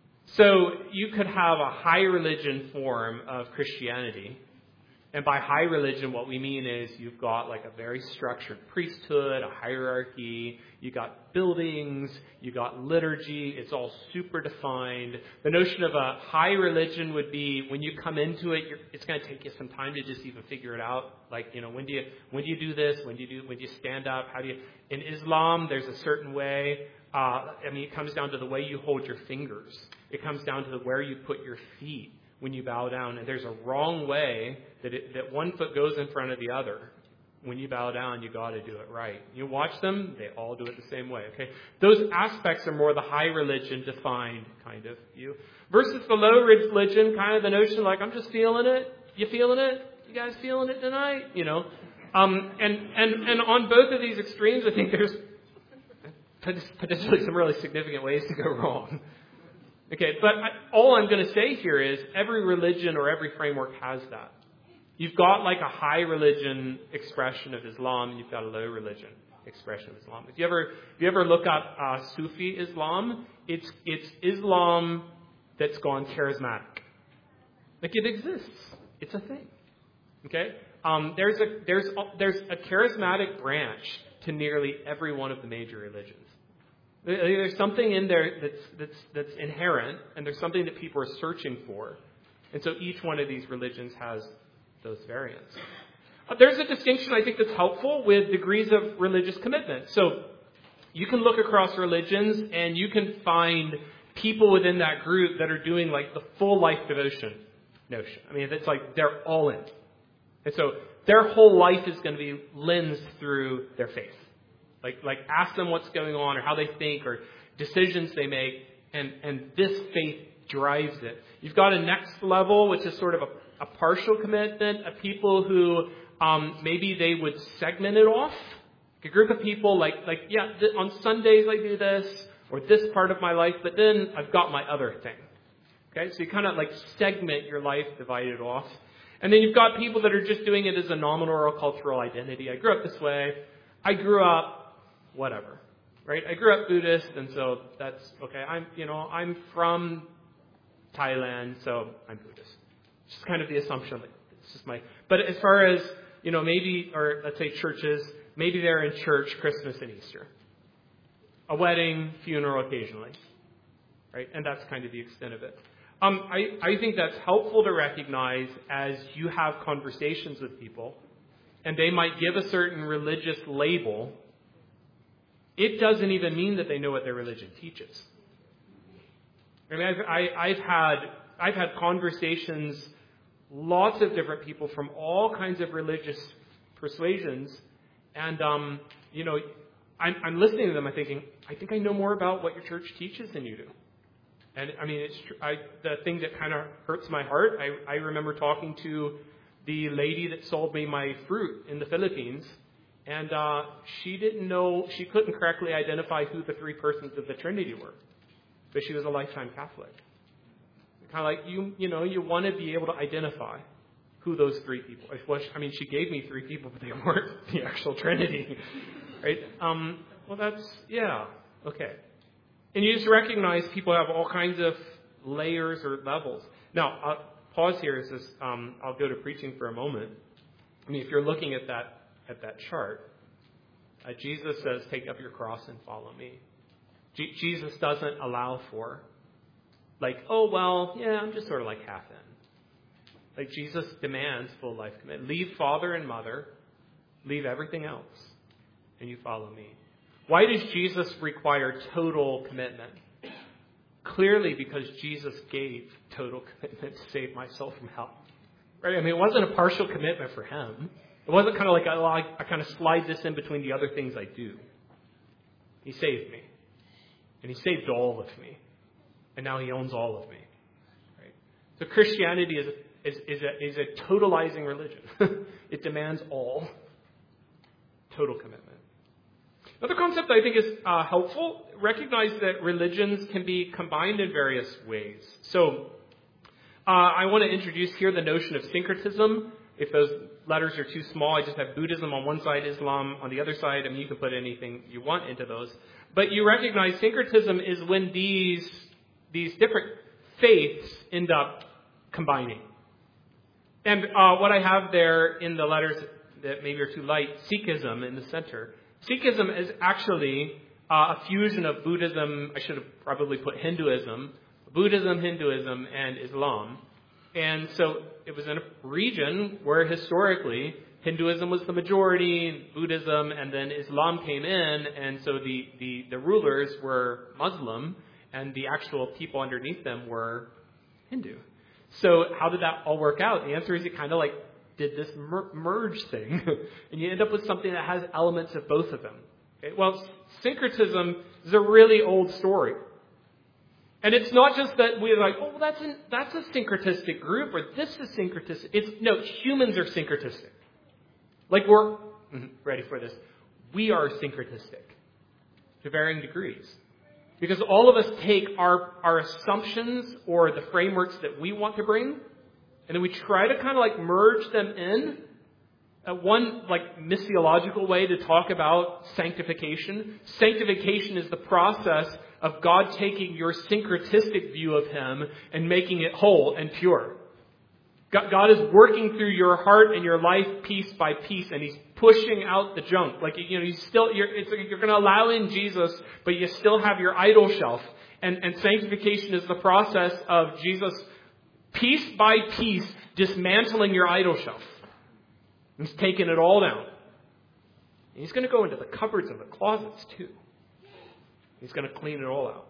So you could have a high religion form of Christianity. And by high religion, what we mean is you've got like a very structured priesthood, a hierarchy, you got buildings, you got liturgy, it's all super defined. The notion of a high religion would be when you come into it, you're, it's going to take you some time to just even figure it out. Like, you know, when do you when do you do this? When do you do when do you stand up? How do you? In Islam, there's a certain way. Uh, I mean, it comes down to the way you hold your fingers. It comes down to the, where you put your feet when you bow down. And there's a wrong way that it, that one foot goes in front of the other. When you bow down, you got to do it right. You watch them, they all do it the same way. Okay, those aspects are more the high religion defined kind of view. Versus the low religion, kind of the notion like, I'm just feeling it. You feeling it? You guys feeling it tonight? You know, um, and, and, and on both of these extremes, I think there's potentially some really significant ways to go wrong. Okay, but I, all I'm going to say here is every religion or every framework has that. You've got like a high religion expression of Islam, you've got a low religion expression of Islam. If you ever if you ever look up uh, Sufi Islam, it's it's Islam that's gone charismatic. Like, it exists. It's a thing. Okay? Um, there's a there's a, there's a charismatic branch to nearly every one of the major religions. There's something in there that's that's that's inherent, and there's something that people are searching for. And so each one of these religions has those variants. Uh, there's a distinction I think that's helpful with degrees of religious commitment. So you can look across religions and you can find people within that group that are doing like the full life devotion notion. I mean, it's like they're all in. And so their whole life is going to be lensed through their faith. Like, like ask them what's going on or how they think or decisions they make, and, and this faith drives it. You've got a next level, which is sort of a, a partial commitment, of people who um, maybe they would segment it off. A group of people like, like yeah, th- on Sundays I do this, or this part of my life, but then I've got my other thing. Okay, so you kind of like segment your life, divide it off. And then you've got people that are just doing it as a nominal or a cultural identity. I grew up this way. I grew up whatever, right? I grew up Buddhist, and so that's okay. I'm, you know, I'm from Thailand, so I'm Buddhist. It's just kind of the assumption. Like, it's just my. But as far as, you know, maybe, or let's say churches, maybe they're in church Christmas and Easter, a wedding, funeral occasionally, right? And that's kind of the extent of it. Um, I, I think that's helpful to recognize as you have conversations with people. and they might give a certain religious label, it doesn't even mean that they know what their religion teaches. I mean, I've, I, I've had I've had conversations, lots of different people from all kinds of religious persuasions, and um, you know, I'm, I'm listening to them. I'm thinking, I think I know more about what your church teaches than you do. And I mean, it's tr- I, the thing that kind of hurts my heart. I, I remember talking to the lady that sold me my fruit in the Philippines, and uh, she didn't know, she couldn't correctly identify who the three persons of the Trinity were, but she was a lifetime Catholic. Kind of like you, you know, you want to be able to identify who those three people. I mean, she gave me three people, but they weren't the actual Trinity, right? Um, well, that's yeah, okay. And you just recognize people have all kinds of layers or levels. Now, I'll pause here. As this, um, I'll go to preaching for a moment. I mean, if you're looking at that at that chart, uh, Jesus says, "Take up your cross and follow me." G- Jesus doesn't allow for, like, oh well, yeah, I'm just sort of like half in. Like Jesus demands full life commitment. Leave father and mother, leave everything else, and you follow me. Why does Jesus require total commitment? Clearly because Jesus gave total commitment to save my soul from hell. Right? I mean, it wasn't a partial commitment for him. It wasn't kind of like, oh, I, I kind of slide this in between the other things I do. He saved me. And he saved all of me. And now he owns all of me. Right? So Christianity is a, is, is a, is a totalizing religion. It demands all. Total commitment. Another concept I think is uh, helpful, recognize that religions can be combined in various ways. So uh, I want to introduce here the notion of syncretism. If those letters are too small, I just have Buddhism on one side, Islam on the other side. I mean, you can put anything you want into those. But you recognize syncretism is when these, these different faiths end up combining. And uh, what I have there in the letters that maybe are too light, Sikhism in the center. Sikhism is actually uh, a fusion of Buddhism, I should have probably put Hinduism, Buddhism, Hinduism, and Islam. And so it was in a region where historically Hinduism was the majority, Buddhism, and then Islam came in, and so the, the, the rulers were Muslim, and the actual people underneath them were Hindu. So how did that all work out? The answer is it kind of like did this mer- merge thing, and you end up with something that has elements of both of them. Okay? Well, syncretism is a really old story. And it's not just that we're like, oh, well, that's, an, that's a syncretistic group, or this is syncretistic. It's, no, humans are syncretistic. Like we're, ready for this, we are syncretistic to varying degrees. Because all of us take our, our assumptions or the frameworks that we want to bring, and then we try to kind of like merge them in. Uh, one like missiological way to talk about sanctification. Sanctification is the process of God taking your syncretistic view of Him and making it whole and pure. God is working through your heart and your life piece by piece, and He's pushing out the junk. Like, you know, you still, you're, it's, you're going to allow in Jesus, but you still have your idol shelf. And, and sanctification is the process of Jesus, piece by piece, dismantling your idol shelf. He's taking it all down. And He's going to go into the cupboards and the closets too. He's going to clean it all out.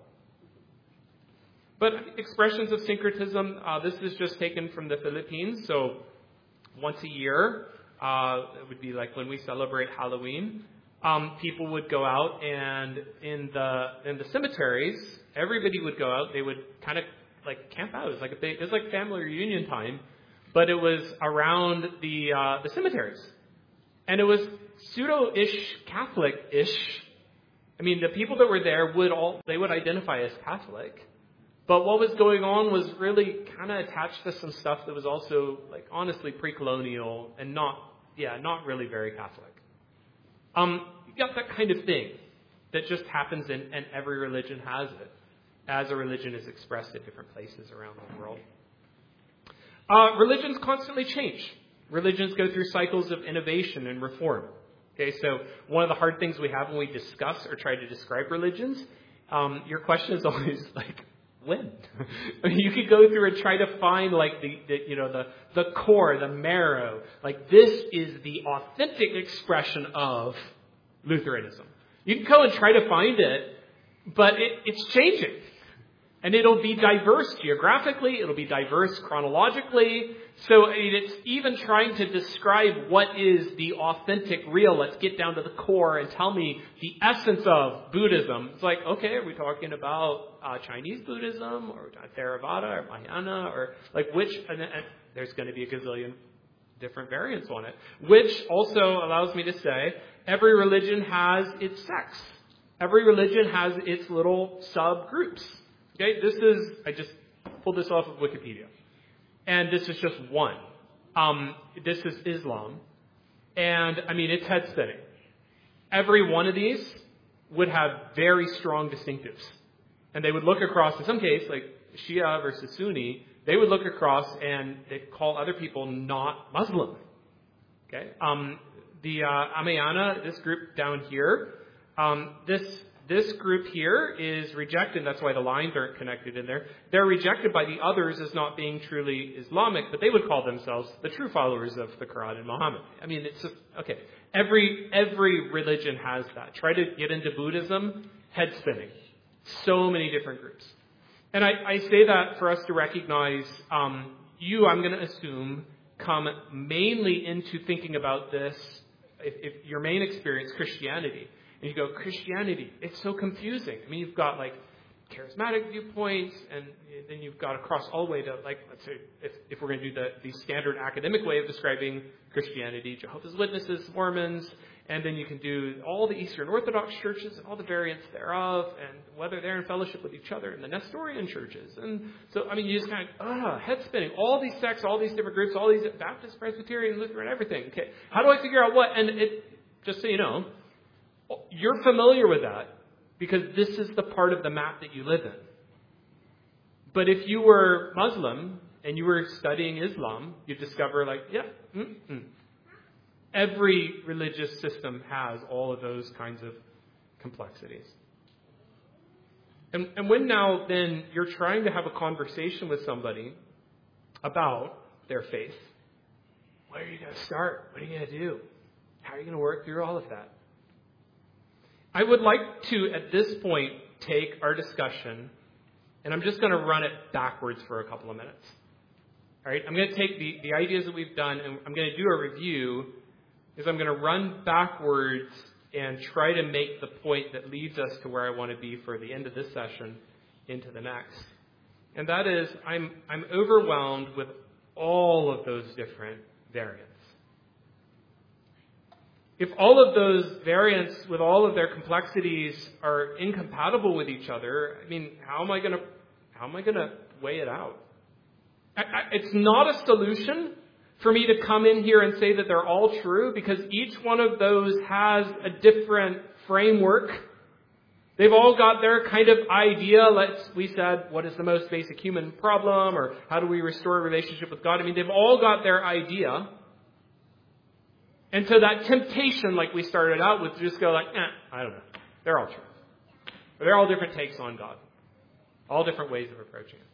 But expressions of syncretism, uh, this is just taken from the Philippines. So once a year, uh, it would be like when we celebrate Halloween, um, people would go out, and in the in the cemeteries, everybody would go out. They would kind of like camp out. It was like a big, it was like family reunion time, but it was around the uh, the cemeteries, and it was pseudo-ish Catholic-ish. I mean, the people that were there would all they would identify as Catholic. But what was going on was really kind of attached to some stuff that was also, like, honestly pre-colonial and not, yeah, not really very Catholic. Um, you got that kind of thing that just happens, in, and every religion has it, as a religion is expressed at different places around the world. Uh, religions constantly change. Religions go through cycles of innovation and reform. Okay, so one of the hard things we have when we discuss or try to describe religions, um, your question is always like, win. You could go through and try to find like the, the you know the the core, the marrow. Like this is the authentic expression of Lutheranism. You can go and try to find it, but it, it's changing. And it'll be diverse geographically, it'll be diverse chronologically. So I mean, it's even trying to describe what is the authentic real. Let's get down to the core and tell me the essence of Buddhism. It's like, okay, are we talking about uh, Chinese Buddhism or Theravada or Mahayana or like which? And, and there's going to be a gazillion different variants on it, which also allows me to say every religion has its sects. Every religion has its little subgroups. Okay, this is, I just pulled this off of Wikipedia. And this is just one. Um, this is Islam. And, I mean, it's head spinning. Every one of these would have very strong distinctives. And they would look across, in some case, like Shia versus Sunni, they would look across and they'd call other people not Muslim. Okay? Um, the uh, Amayana, this group down here, um, this this group here is rejected. That's why the lines aren't connected in there. They're rejected by the others as not being truly Islamic, but they would call themselves the true followers of the Quran and Muhammad. I mean, it's just, okay. Every every religion has that. Try to get into Buddhism, head spinning. So many different groups. And I, I say that for us to recognize um, you, I'm going to assume, come mainly into thinking about this, if, if your main experience, Christianity. And you go, Christianity, it's so confusing. I mean, you've got like charismatic viewpoints, and then you've got across all the way to, like, let's say, if, if we're going to do the, the standard academic way of describing Christianity, Jehovah's Witnesses, Mormons, and then you can do all the Eastern Orthodox churches and all the variants thereof, and whether they're in fellowship with each other, and the Nestorian churches. And so, I mean, you just kind of, ah, head spinning. All these sects, all these different groups, all these Baptist, Presbyterian, Lutheran, everything. Okay, how do I figure out what? And it, just so you know, you're familiar with that because this is the part of the map that you live in. But if you were Muslim and you were studying Islam, you'd discover, like, yeah, mm-mm. Every religious system has all of those kinds of complexities. And, and when now then you're trying to have a conversation with somebody about their faith, where are you going to start? What are you going to do? How are you going to work through all of that? I would like to, at this point, take our discussion, and I'm just going to run it backwards for a couple of minutes. All right, I'm going to take the, the ideas that we've done, and I'm going to do a review, is I'm going to run backwards and try to make the point that leads us to where I want to be for the end of this session into the next. And that is, I'm I'm overwhelmed with all of those different variants. If all of those variants with all of their complexities are incompatible with each other, I mean, how am I going to how am I going to weigh it out? I, I, it's not a solution for me to come in here and say that they're all true, because each one of those has a different framework. They've all got their kind of idea. Let's, we said, what is the most basic human problem, or how do we restore a relationship with God? I mean, they've all got their idea. And so that temptation, like we started out with, to just go like, eh, I don't know. They're all true. But they're all different takes on God. All different ways of approaching it.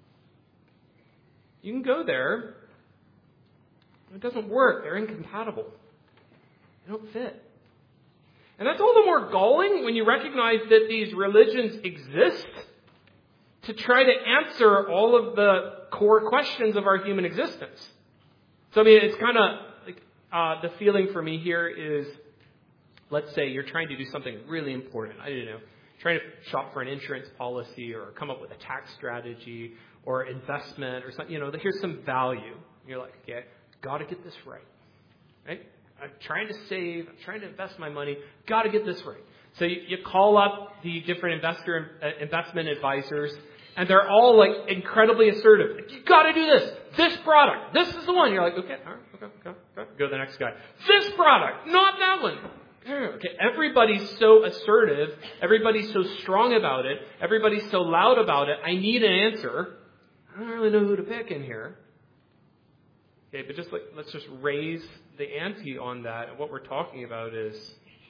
You can go there. It doesn't work. They're incompatible. They don't fit. And that's all the more galling when you recognize that these religions exist to try to answer all of the core questions of our human existence. So, I mean, it's kind of like uh, the feeling for me here is, let's say you're trying to do something really important. I don't know, trying to shop for an insurance policy or come up with a tax strategy or investment or something. You know, here's some value. You're like, okay, got to get this right. Right? I'm trying to save. I'm trying to invest my money. Got to get this right. So you, you call up the different investor uh, investment advisors, and they're all like incredibly assertive. Like, you got to do this. This product. This is the one. You're like, okay, all right, okay, okay, okay. Go to the next guy. This product, not that one. Okay, everybody's so assertive. Everybody's so strong about it. Everybody's so loud about it. I need an answer. I don't really know who to pick in here. Okay, but just like, let's just raise the ante on that. And what we're talking about is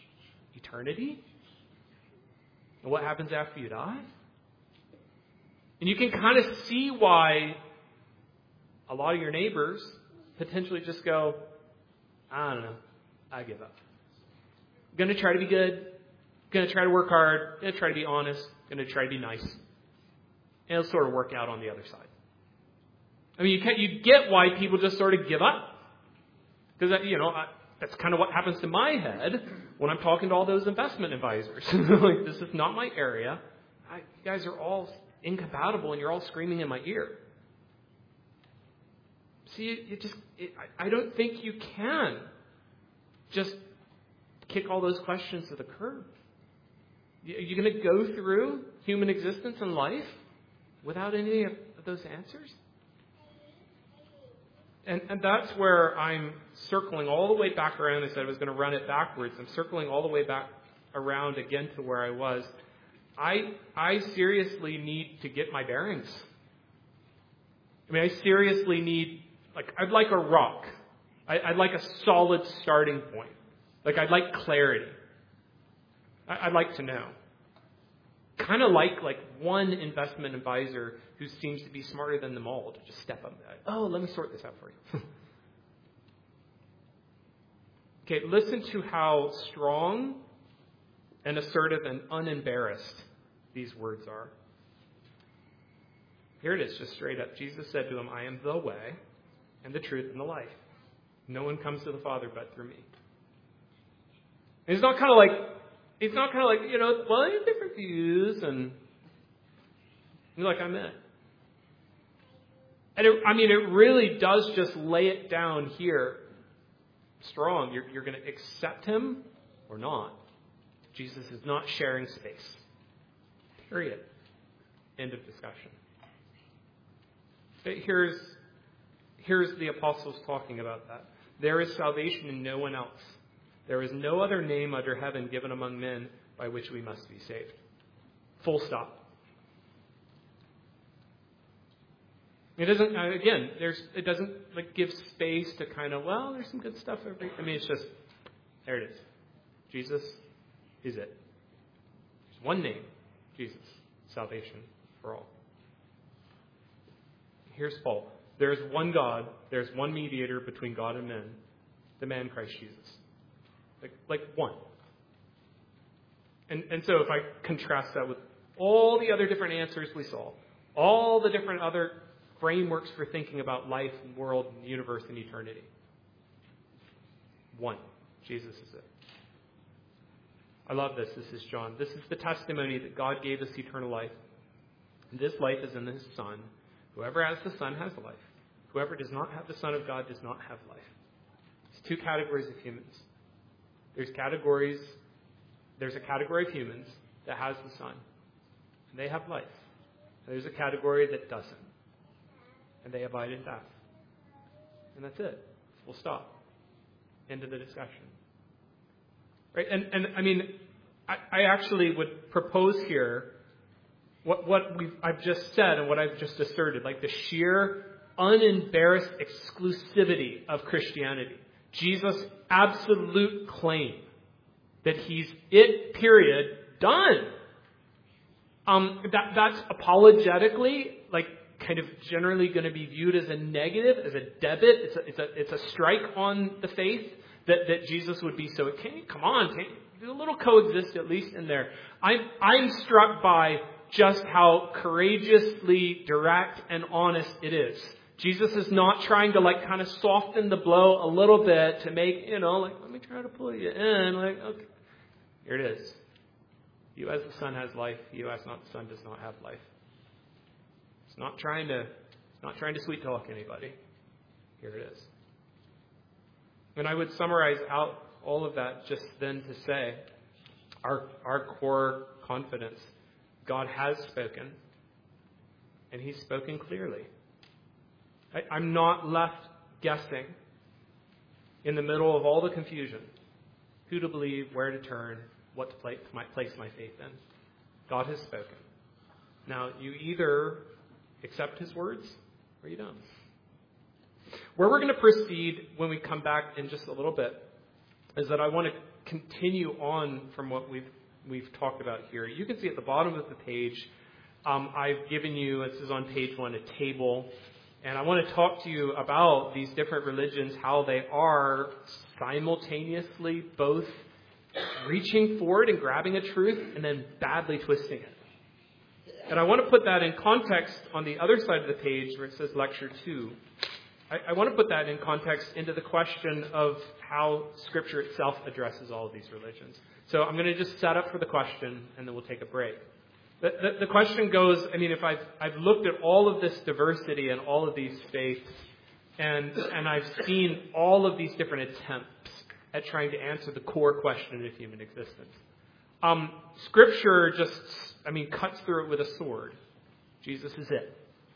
eternity. And what happens after you die? And you can kind of see why a lot of your neighbors potentially just go, I don't know, I give up. Going to try to be good, going to try to work hard, going to try to be honest, going to try to be nice. And it'll sort of work out on the other side. I mean, you can, you get why people just sort of give up. Because, you know, I, that's kind of what happens to my head when I'm talking to all those investment advisors. Like, this is not my area. I, you guys are all incompatible and you're all screaming in my ear. See, you, you just, it, I, I don't think you can just kick all those questions to the curb. You, you're going to go through human existence and life without any of those answers? And, and that's where I'm circling all the way back around. I said I was going to run it backwards. I'm circling all the way back around again to where I was. I I seriously need to get my bearings. I mean, I seriously need, like, I'd like a rock. I, I'd like a solid starting point. Like, I'd like clarity. I, I'd like to know. Kind of like, like one investment advisor who seems to be smarter than them all to just step up and go, oh, let me sort this out for you. Okay, listen to how strong and assertive and unembarrassed these words are. Here it is, just straight up. Jesus said to him, I am the way and the truth and the life. No one comes to the Father but through me. And it's not kind of like, it's not kind of like, you know, well, I have different views, and you're like, I'm in. And it, I mean, it really does just lay it down here strong. You're, you're going to accept him or not. Jesus is not sharing space. Period. End of discussion. Here's, here's the apostles talking about that. There is salvation in no one else. There is no other name under heaven given among men by which we must be saved. Full stop. It doesn't, again, there's, it doesn't like give space to kind of, well, there's some good stuff over here. I mean, it's just, there it is. Jesus is it. There's one name, Jesus, salvation for all. Here's Paul. There is one God, there's one mediator between God and men, the man Christ Jesus. Like, like one. And, and so if I contrast that with all the other different answers we saw, all the different other frameworks for thinking about life and world and the universe and eternity. One. Jesus is it. I love this. This is John. This is the testimony that God gave us eternal life. And this life is in his Son. Whoever has the Son has life. Whoever does not have the Son of God does not have life. There's two categories of humans. There's categories, there's a category of humans that has the Son. And they have life. And there's a category that doesn't. And they abide in death. And that's it. Full stop. End of the discussion. Right? And, and I mean, I, I actually would propose here what, what we've, I've just said and what I've just asserted, like the sheer, unembarrassed exclusivity of Christianity. Jesus' absolute claim that he's it, period, done. Um, that, that's apologetically, like, kind of generally going to be viewed as a negative, as a debit. It's a, it's a, it's a strike on the faith that, that Jesus would be so, can you, come on, can you do a little coexist at least in there. I'm, I'm struck by just how courageously direct and honest it is. Jesus is not trying to like kind of soften the blow a little bit to make, you know, like, let me try to pull you in. Like, okay, here it is. You as the Son has life. You as not the Son does not have life. It's not trying to, it's not trying to sweet talk anybody. Here it is. And I would summarize out all of that just then to say, our our core confidence, God has spoken, and he's spoken clearly. I, I'm not left guessing in the middle of all the confusion who to believe, where to turn, what to place my, place my faith in. God has spoken. Now, you either accept his words or you don't. Where we're going to proceed when we come back in just a little bit is that I want to continue on from what we've we've talked about here. You can see at the bottom of the page um, I've given you, this is on page one, a table. And I want to talk to you about these different religions, how they are simultaneously both reaching forward and grabbing a truth and then badly twisting it. And I want to put that in context on the other side of the page where it says lecture two. I, I want to put that in context into the question of how Scripture itself addresses all of these religions. So I'm going to just set up for the question and then we'll take a break. The, the, the question goes, I mean, if I've, I've looked at all of this diversity and all of these faiths, and, and I've seen all of these different attempts at trying to answer the core question of human existence. Um, scripture just, I mean, cuts through it with a sword. Jesus is it.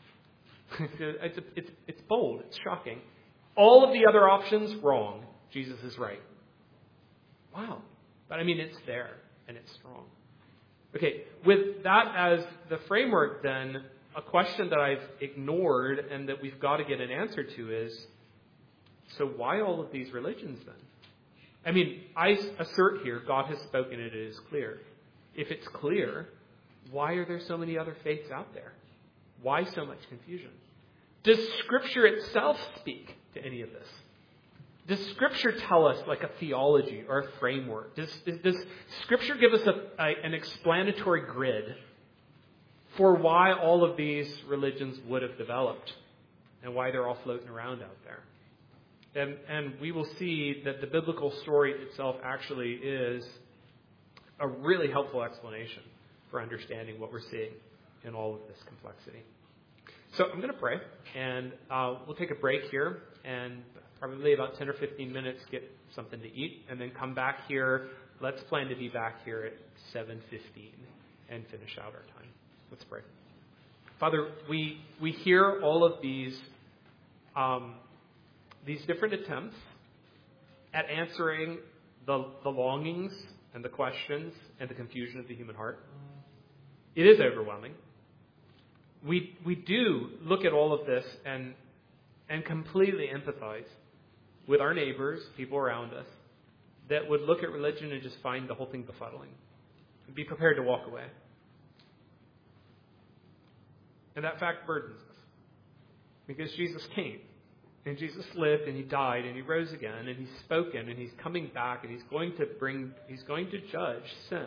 it's, it's, it's bold. It's shocking. All of the other options, wrong. Jesus is right. Wow. But I mean, it's there, and it's strong. Okay, with that as the framework then, a question that I've ignored and that we've got to get an answer to is, so why all of these religions then? I mean, I assert here, God has spoken, it is clear. If it's clear, why are there so many other faiths out there? Why so much confusion? Does Scripture itself speak to any of this? Does Scripture tell us like a theology or a framework? Does, does Scripture give us a, a, an explanatory grid for why all of these religions would have developed and why they're all floating around out there? And, and we will see that the biblical story itself actually is a really helpful explanation for understanding what we're seeing in all of this complexity. So I'm going to pray, and uh, we'll take a break here, and probably about ten or fifteen minutes, get something to eat, and then come back here. Let's plan to be back here at seven fifteen and finish out our time. Let's pray. Father, we we hear all of these um, these different attempts at answering the, the longings and the questions and the confusion of the human heart. It is overwhelming. We we do look at all of this and and completely empathize with our neighbors, people around us, that would look at religion and just find the whole thing befuddling and be prepared to walk away. And that fact burdens us. Because Jesus came, and Jesus lived, and he died, and he rose again, and he's spoken, and he's coming back, and he's going to bring, he's going to judge sin.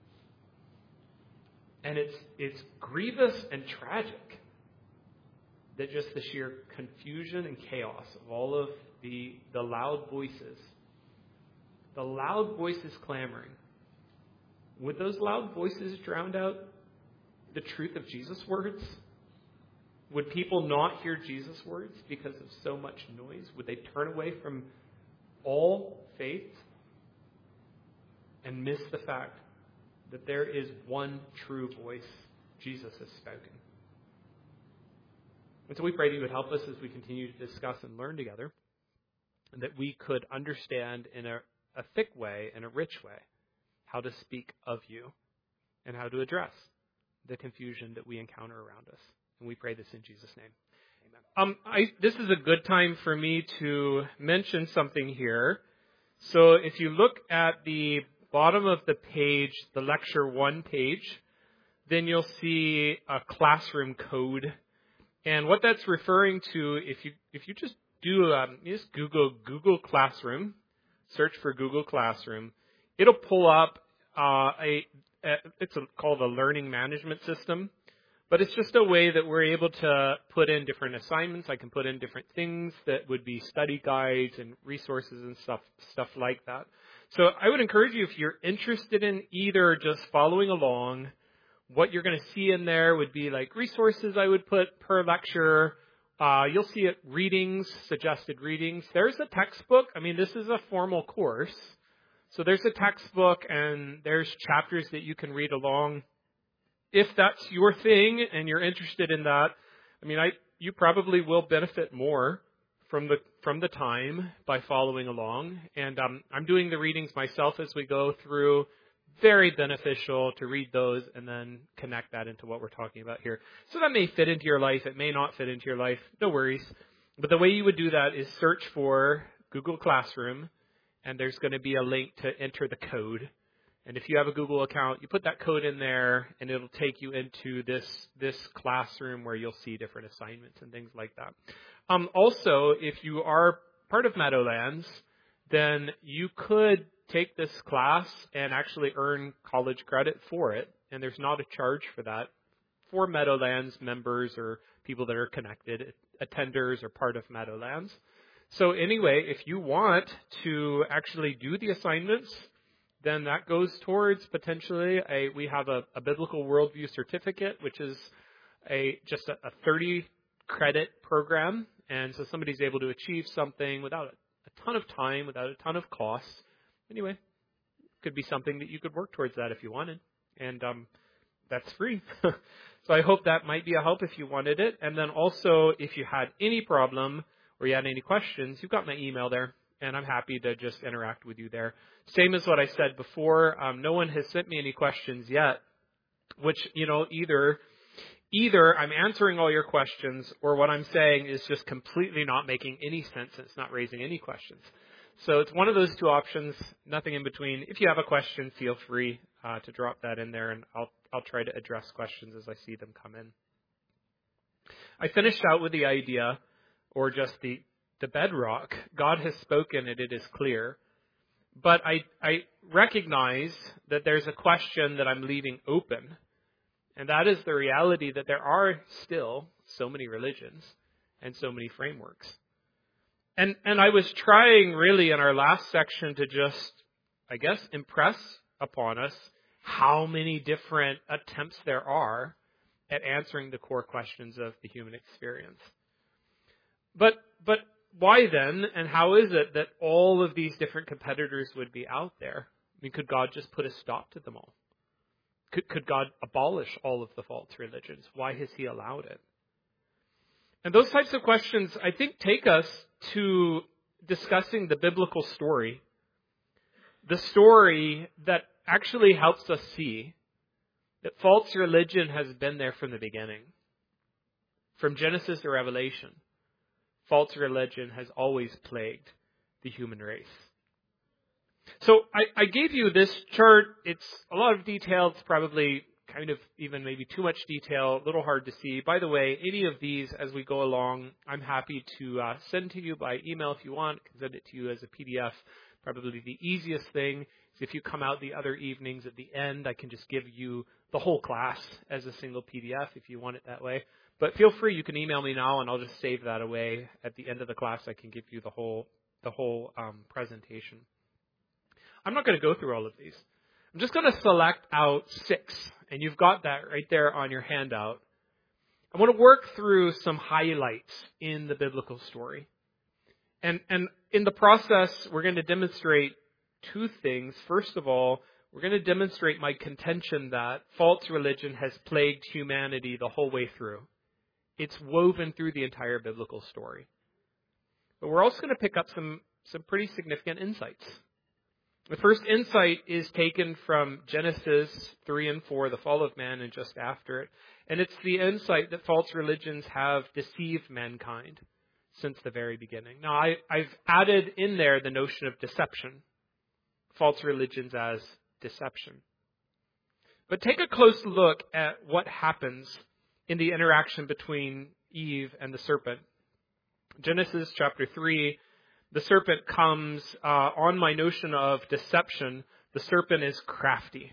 And it's it's grievous and tragic that just the sheer confusion and chaos of all of the the loud voices, the loud voices clamoring, would those loud voices drown out the truth of Jesus' words? Would people not hear Jesus' words because of so much noise? Would they turn away from all faith and miss the fact that there is one true voice, Jesus has spoken? And so we pray that you would help us as we continue to discuss and learn together, and that we could understand in a, a thick way, in a rich way, how to speak of you and how to address the confusion that we encounter around us. And we pray this in Jesus' name. Amen. Um, I, this is a good time for me to mention something here. So if you look at the bottom of the page, the lecture one page, then you'll see a classroom code. And what that's referring to, if you if you just do, um, you just Google Google Classroom, search for Google Classroom, it'll pull up uh, a, a it's a, called a learning management system. But it's just a way that we're able to put in different assignments. I can put in different things that would be study guides and resources and stuff stuff like that. So I would encourage you, if you're interested in either just following along, what you're going to see in there would be like resources I would put per lecture. Uh, you'll see it readings, suggested readings. There's a textbook. I mean, this is a formal course. So there's a textbook and there's chapters that you can read along. If that's your thing and you're interested in that, I mean, I you probably will benefit more from the from the time by following along. And um, I'm doing the readings myself as we go through. Very beneficial to read those and then connect that into what we're talking about here. So that may fit into your life. It may not fit into your life. No worries. But the way you would do that is search for Google Classroom, and there's going to be a link to enter the code. And if you have a Google account, you put that code in there, and it'll take you into this this classroom where you'll see different assignments and things like that. Um, also, if you are part of Meadowlands, then you could take this class and actually earn college credit for it. And there's not a charge for that for Meadowlands members or people that are connected, attenders or part of Meadowlands. So anyway, if you want to actually do the assignments, then that goes towards potentially a, we have a, a biblical worldview certificate, which is a just a, a thirty credit program. And so somebody's able to achieve something without a, a ton of time, without a ton of costs. Anyway, could be something that you could work towards that if you wanted. And um, that's free. So I hope that might be a help if you wanted it. And then also, if you had any problem or you had any questions, you've got my email there. And I'm happy to just interact with you there. Same as what I said before. Um, no one has sent me any questions yet, which, you know, either either I'm answering all your questions or what I'm saying is just completely not making any sense and it's not raising any questions. So it's one of those two options, nothing in between. If you have a question, feel free uh, to drop that in there, and I'll I'll try to address questions as I see them come in. I finished out with the idea, or just the the bedrock. God has spoken and it is clear. But I, I recognize that there's a question that I'm leaving open. And that is the reality that there are still so many religions and so many frameworks. And, and I was trying really in our last section to just, I guess, impress upon us how many different attempts there are at answering the core questions of the human experience. But, but, why then, and how is it that all of these different competitors would be out there? I mean, could God just put a stop to them all? Could, could God abolish all of the false religions? Why has He allowed it? And those types of questions, I think, take us to discussing the biblical story. The story that actually helps us see that false religion has been there from the beginning. From Genesis to Revelation. False religion has always plagued the human race. So I, I gave you this chart. It's a lot of detail. It's probably kind of even maybe too much detail, a little hard to see. By the way, any of these as we go along, I'm happy to uh, send to you by email if you want. I can send it to you as a P D F. Probably the easiest thing is if you come out the other evenings at the end, I can just give you the whole class as a single P D F if you want it that way. But feel free, you can email me now, and I'll just save that away. At the end of the class, I can give you the whole the whole um, presentation. I'm not going to go through all of these. I'm just going to select out six, and you've got that right there on your handout. I want to work through some highlights in the biblical story. And, and in the process, we're going to demonstrate two things. First of all, we're going to demonstrate my contention that false religion has plagued humanity the whole way through. It's woven through the entire biblical story. But we're also going to pick up some, some pretty significant insights. The first insight is taken from Genesis three and four, the fall of man, and just after it. And it's the insight that false religions have deceived mankind since the very beginning. Now, I, I've added in there the notion of deception. False religions as deception. But take a close look at what happens in the interaction between Eve and the serpent. Genesis chapter three, the serpent comes uh, on my notion of deception. The serpent is crafty.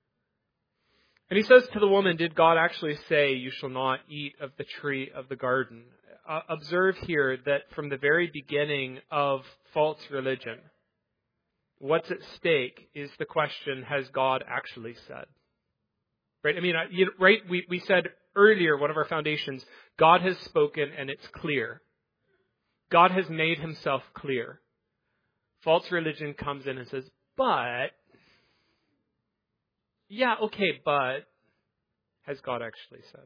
And he says to the woman, did God actually say you shall not eat of the tree of the garden? Uh, observe here that from the very beginning of false religion, what's at stake is the question, has God actually said? Right? I mean, you know, right? We, we said earlier, one of our foundations, God has spoken and it's clear. God has made himself clear. False religion comes in and says, but, yeah, okay, but, has God actually said?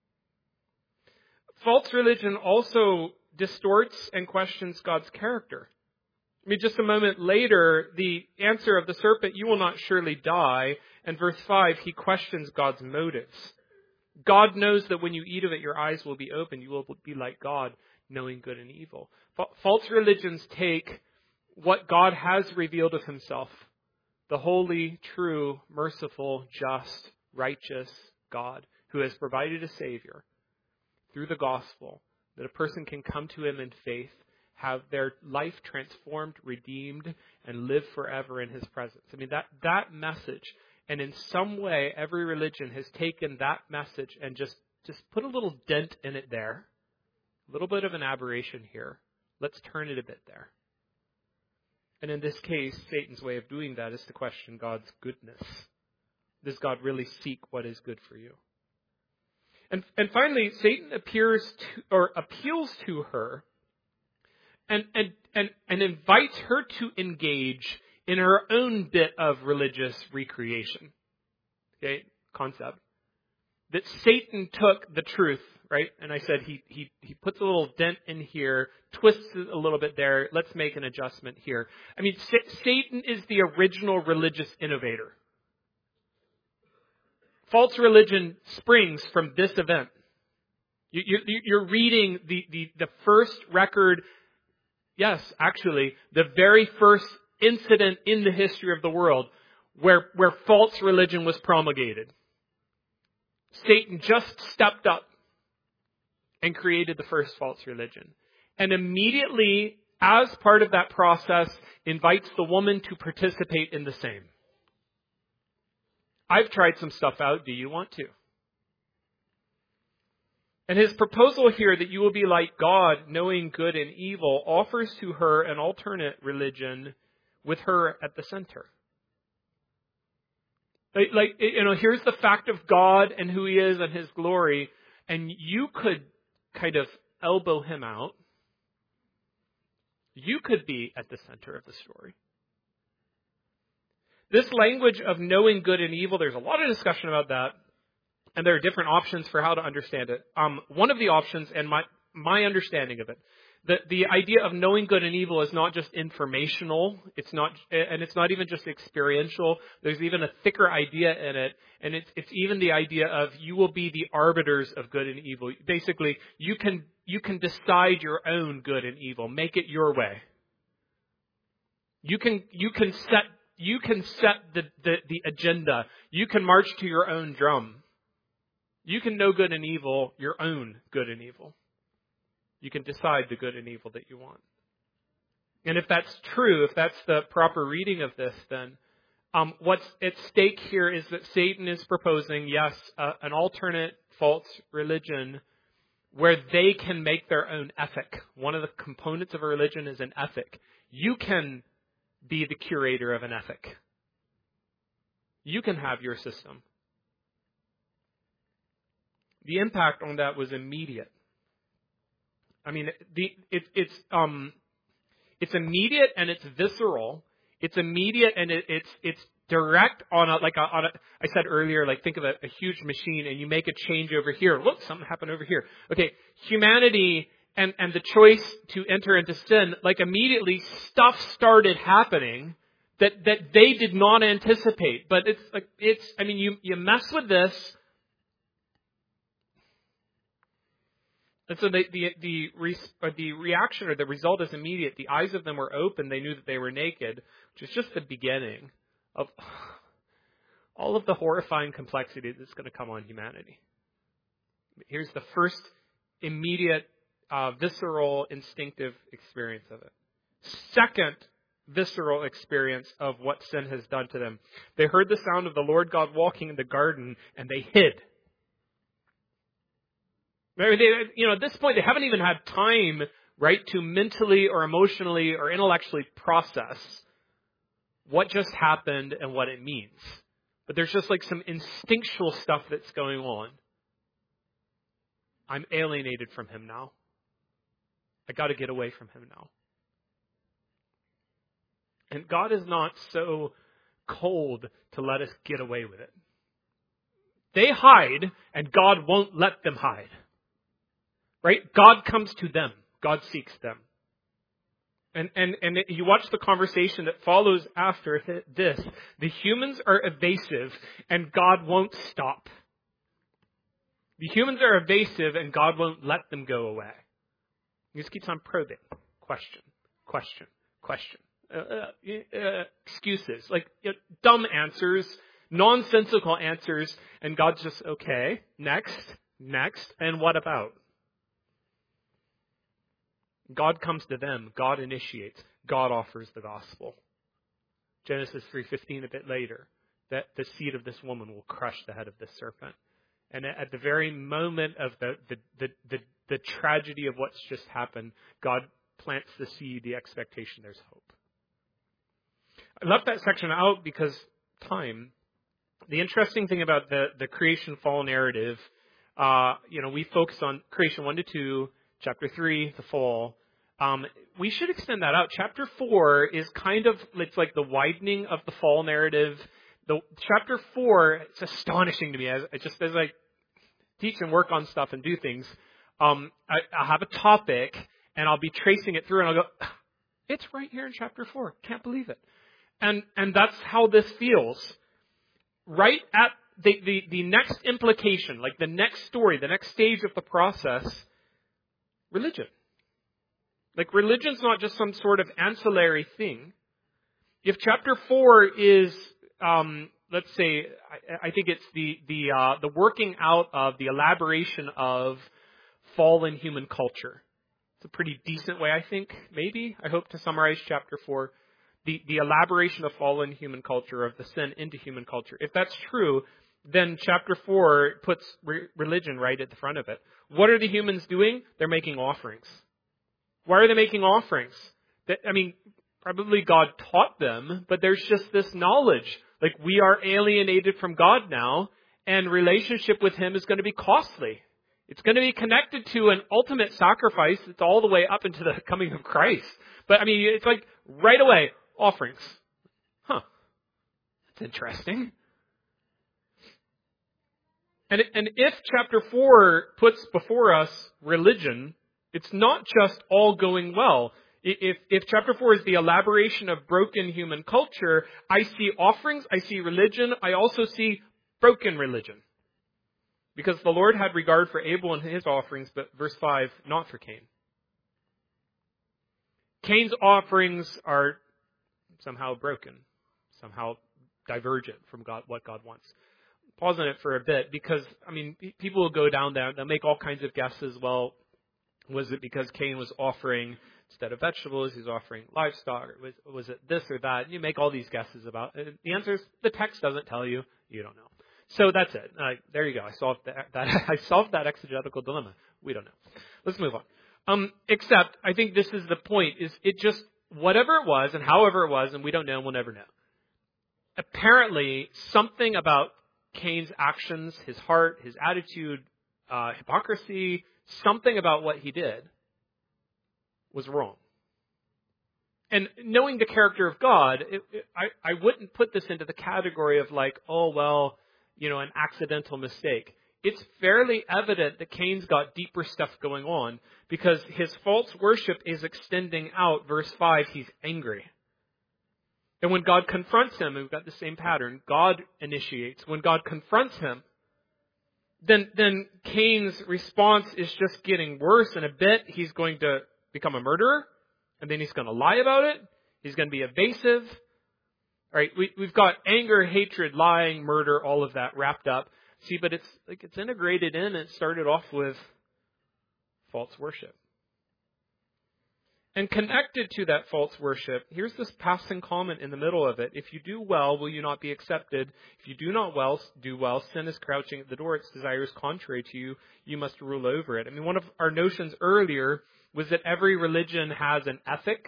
False religion also distorts and questions God's character. I mean, just a moment later, the answer of the serpent, you will not surely die. And verse five, he questions God's motives. God knows that when you eat of it, your eyes will be open. You will be like God, knowing good and evil. False religions take what God has revealed of himself, the holy, true, merciful, just, righteous God who has provided a Savior through the gospel, that a person can come to him in faith, have their life transformed, redeemed, and live forever in his presence. I mean, that, that message, and in some way, every religion has taken that message and just, just put a little dent in it there. A little bit of an aberration here. Let's turn it a bit there. And in this case, Satan's way of doing that is to question God's goodness. Does God really seek what is good for you? And, and finally, Satan appears to, or appeals to her and, and, and, and invites her to engage in her own bit of religious recreation. Okay, concept. That Satan took the truth, right? And I said he, he, he puts a little dent in here, twists it a little bit there. Let's make an adjustment here. I mean, Sa- Satan is the original religious innovator. False religion springs from this event. You, you, you're reading the, the, the first record, yes, actually, the very first incident in the history of the world where, where false religion was promulgated. Satan just stepped up and created the first false religion. And immediately, as part of that process, invites the woman to participate in the same. I've tried some stuff out. Do you want to? And his proposal here that you will be like God, knowing good and evil, offers to her an alternate religion with her at the center. Like, like, you know, here's the fact of God and who he is and his glory, and you could kind of elbow him out. You could be at the center of the story. This language of knowing good and evil, there's a lot of discussion about that, and there are different options for how to understand it. Um, one of the options, and my, my understanding of it, the, the idea of knowing good and evil is not just informational, it's not, and it's not even just experiential. There's even a thicker idea in it, and it's, it's even the idea of you will be the arbiters of good and evil. Basically, you can, you can decide your own good and evil, make it your way. You can, you can set You can set the, the, the agenda. You can march to your own drum. You can know good and evil, your own good and evil. You can decide the good and evil that you want. And if that's true, if that's the proper reading of this, then um, what's at stake here is that Satan is proposing, yes, uh, an alternate false religion where they can make their own ethic. One of the components of a religion is an ethic. You can be the curator of an ethic. You can have your system. The impact on that was immediate. I mean, the it, it's um, it's immediate and it's visceral. It's immediate and it, it's it's direct on a like a, on a. I said earlier, like think of a, a huge machine and you make a change over here. Look, something happened over here. Okay, humanity. And, and the choice to enter into sin, like immediately stuff started happening that, that they did not anticipate. But it's like, it's, I mean, you, you mess with this. And so the, the, the, re, or the reaction or the result is immediate. The eyes of them were open. They knew that they were naked, which is just the beginning of all of the horrifying complexity that's going to come on humanity. Here's the first immediate Uh, visceral, instinctive experience of it. Second visceral experience of what sin has done to them. They heard the sound of the Lord God walking in the garden, and they hid. Maybe they, you know, at this point, they haven't even had time, right, to mentally or emotionally or intellectually process what just happened and what it means. But there's just like some instinctual stuff that's going on. I'm alienated from him now. I got to get away from him now. And God is not so cold to let us get away with it. They hide, and God won't let them hide. Right? God comes to them. God seeks them. And, and, and you watch the conversation that follows after this. The humans are evasive, and God won't stop. The humans are evasive, and God won't let them go away. He just keeps on probing. Question, question, question. Uh, uh, uh, excuses, like you know, dumb answers, nonsensical answers, and God's just, okay, next, next, and what about? God comes to them. God initiates. God offers the gospel. Genesis three fifteen, a bit later, that the seed of this woman will crush the head of this serpent. And at the very moment of the, the, the, the, the tragedy of what's just happened, God plants the seed, the expectation there's hope. I left that section out because time. The interesting thing about the, the creation fall narrative, uh, you know, we focus on creation one to two, chapter three, the fall. Um, we should extend that out. Chapter four is kind of, it's like the widening of the fall narrative. The chapter four, it's astonishing to me as just as I teach and work on stuff and do things. Um, I, I'll have a topic and I'll be tracing it through and I'll go, it's right here in chapter four. Can't believe it. And and that's how this feels. Right at the, the, the next implication, like the next story, the next stage of the process, religion. Like religion's not just some sort of ancillary thing. If chapter four is, um, let's say, I, I think it's the the uh, the working out of the elaboration of fallen human culture. It's a pretty decent way, I think, maybe, I hope, to summarize chapter four. The, the elaboration of fallen human culture, of the sin into human culture. If that's true, then chapter four puts re- religion right at the front of it. What are the humans doing? They're making offerings. Why are they making offerings? That, I mean, probably God taught them, but there's just this knowledge. Like, we are alienated from God now, and relationship with Him is going to be costly. It's going to be connected to an ultimate sacrifice. It's all the way up into the coming of Christ. But, I mean, it's like right away, offerings. Huh. That's interesting. And, and if chapter four puts before us religion, it's not just all going well. If, if chapter four is the elaboration of broken human culture, I see offerings, I see religion, I also see broken religion. Because the Lord had regard for Abel and his offerings, but verse five, not for Cain. Cain's offerings are somehow broken, somehow divergent from God, what God wants. Pause on it for a bit because, I mean, people will go down there, they'll make all kinds of guesses. Well, was it because Cain was offering, instead of vegetables, he's offering livestock? Was, was it this or that? And you make all these guesses about it. The answer is the text doesn't tell you. You don't know. So that's it. Uh, there you go. I solved that, that. I solved that exegetical dilemma. We don't know. Let's move on. Um, except, I think this is the point, is it just, whatever it was and however it was, and we don't know and we'll never know. Apparently, something about Cain's actions, his heart, his attitude, uh, hypocrisy, something about what he did was wrong. And knowing the character of God, it, it, I, I wouldn't put this into the category of like, oh, well, you know, an accidental mistake. It's fairly evident that Cain's got deeper stuff going on because his false worship is extending out. Verse five, he's angry. And when God confronts him, we've got the same pattern. God initiates. When God confronts him, then, then Cain's response is just getting worse. In a bit, he's going to become a murderer. And then he's going to lie about it. He's going to be evasive. All right, we, we've got anger, hatred, lying, murder, all of that wrapped up. See, but it's like it's integrated in. It started off with false worship. And connected to that false worship, here's this passing comment in the middle of it. If you do well, will you not be accepted? If you do not well, do well, sin is crouching at the door. Its desire is contrary to you. You must rule over it. I mean, one of our notions earlier was that every religion has an ethic.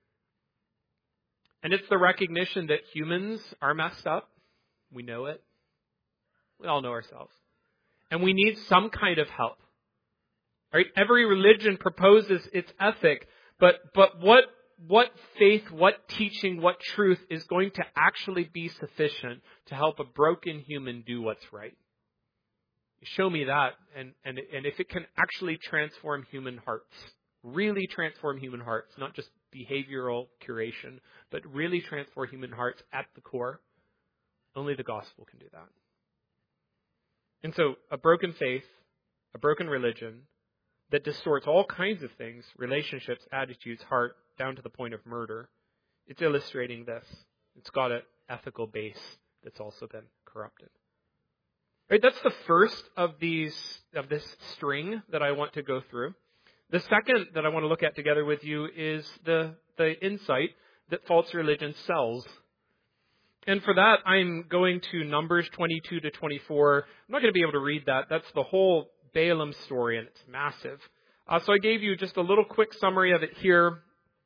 And it's the recognition that humans are messed up. We know it. We all know ourselves. And we need some kind of help. Right? Every religion proposes its ethic. But but what what faith, what teaching, what truth is going to actually be sufficient to help a broken human do what's right? Show me that. And, and, and if it can actually transform human hearts, really transform human hearts, not just behavioral curation, but really transform human hearts at the core, only the gospel can do that. And so a broken faith, a broken religion that distorts all kinds of things, relationships, attitudes, heart, down to the point of murder, It's illustrating this. It's got an ethical base that's also been corrupted. Right, that's the first of these of this string that I want to go through. The second that I want to look at together with you is the, the insight that false religion sells. And for that, I'm going to Numbers twenty-two to twenty-four. I'm not going to be able to read that. That's the whole Balaam story, and it's massive. Uh, so I gave you just a little quick summary of it here.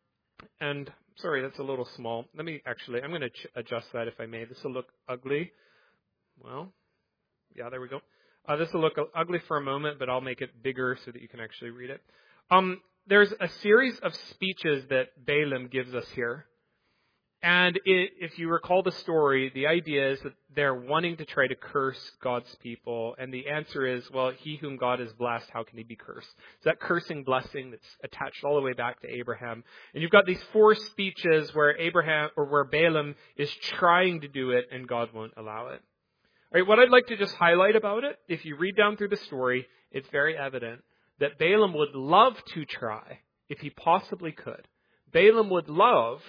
And sorry, that's a little small. Let me actually, I'm going to ch- adjust that if I may. This will look ugly. Well, yeah, there we go. Uh, this will look ugly for a moment, but I'll make it bigger so that you can actually read it. Um, there's a series of speeches that Balaam gives us here. And it, if you recall the story, the idea is that they're wanting to try to curse God's people. And the answer is, well, he whom God has blessed, how can he be cursed? It's that cursing blessing that's attached all the way back to Abraham. And you've got these four speeches where Abraham or where Balaam is trying to do it and God won't allow it. All right, what I'd like to just highlight about it, if you read down through the story, it's very evident that Balaam would love to try, if he possibly could. Balaam would love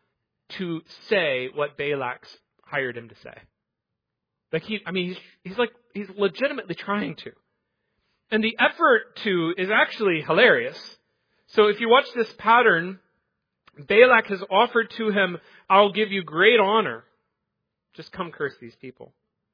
to say what Balak's hired him to say. Like he, I mean, he's, he's like, he's legitimately trying to. And the effort to is actually hilarious. So if you watch this pattern, Balak has offered to him, I'll give you great honor. Just come curse these people.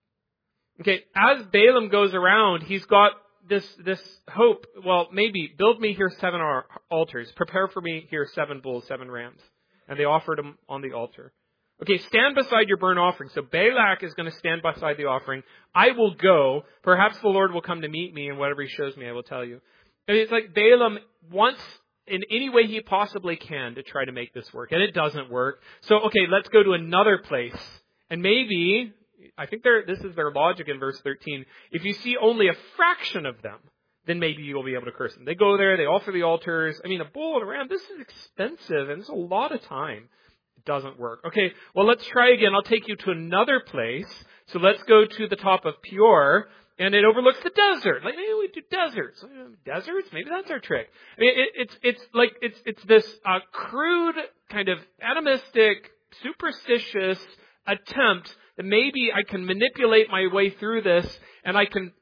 Okay, as Balaam goes around, he's got this, this hope. Well, maybe build me here seven altars. Prepare for me here seven bulls, seven rams. And they offered him on the altar. Okay, stand beside your burnt offering. So Balak is going to stand beside the offering. I will go. Perhaps the Lord will come to meet me, and whatever he shows me, I will tell you. And it's like Balaam wants in any way he possibly can to try to make this work. And it doesn't work. So, okay, let's go to another place. And maybe, I think this is their logic in verse thirteen. If you see only a fraction of them, then maybe you'll be able to curse them. They go there, they offer the altars. I mean, a bull and a ram, this is expensive, and it's a lot of time. It doesn't work. Okay, well, let's try again. I'll take you to another place. So let's go to the top of Peor, and it overlooks the desert. Like, maybe we do deserts. Deserts? Maybe that's our trick. I mean, it, it's it's like, it's it's this uh, crude, kind of animistic, superstitious attempt that maybe I can manipulate my way through this, and I can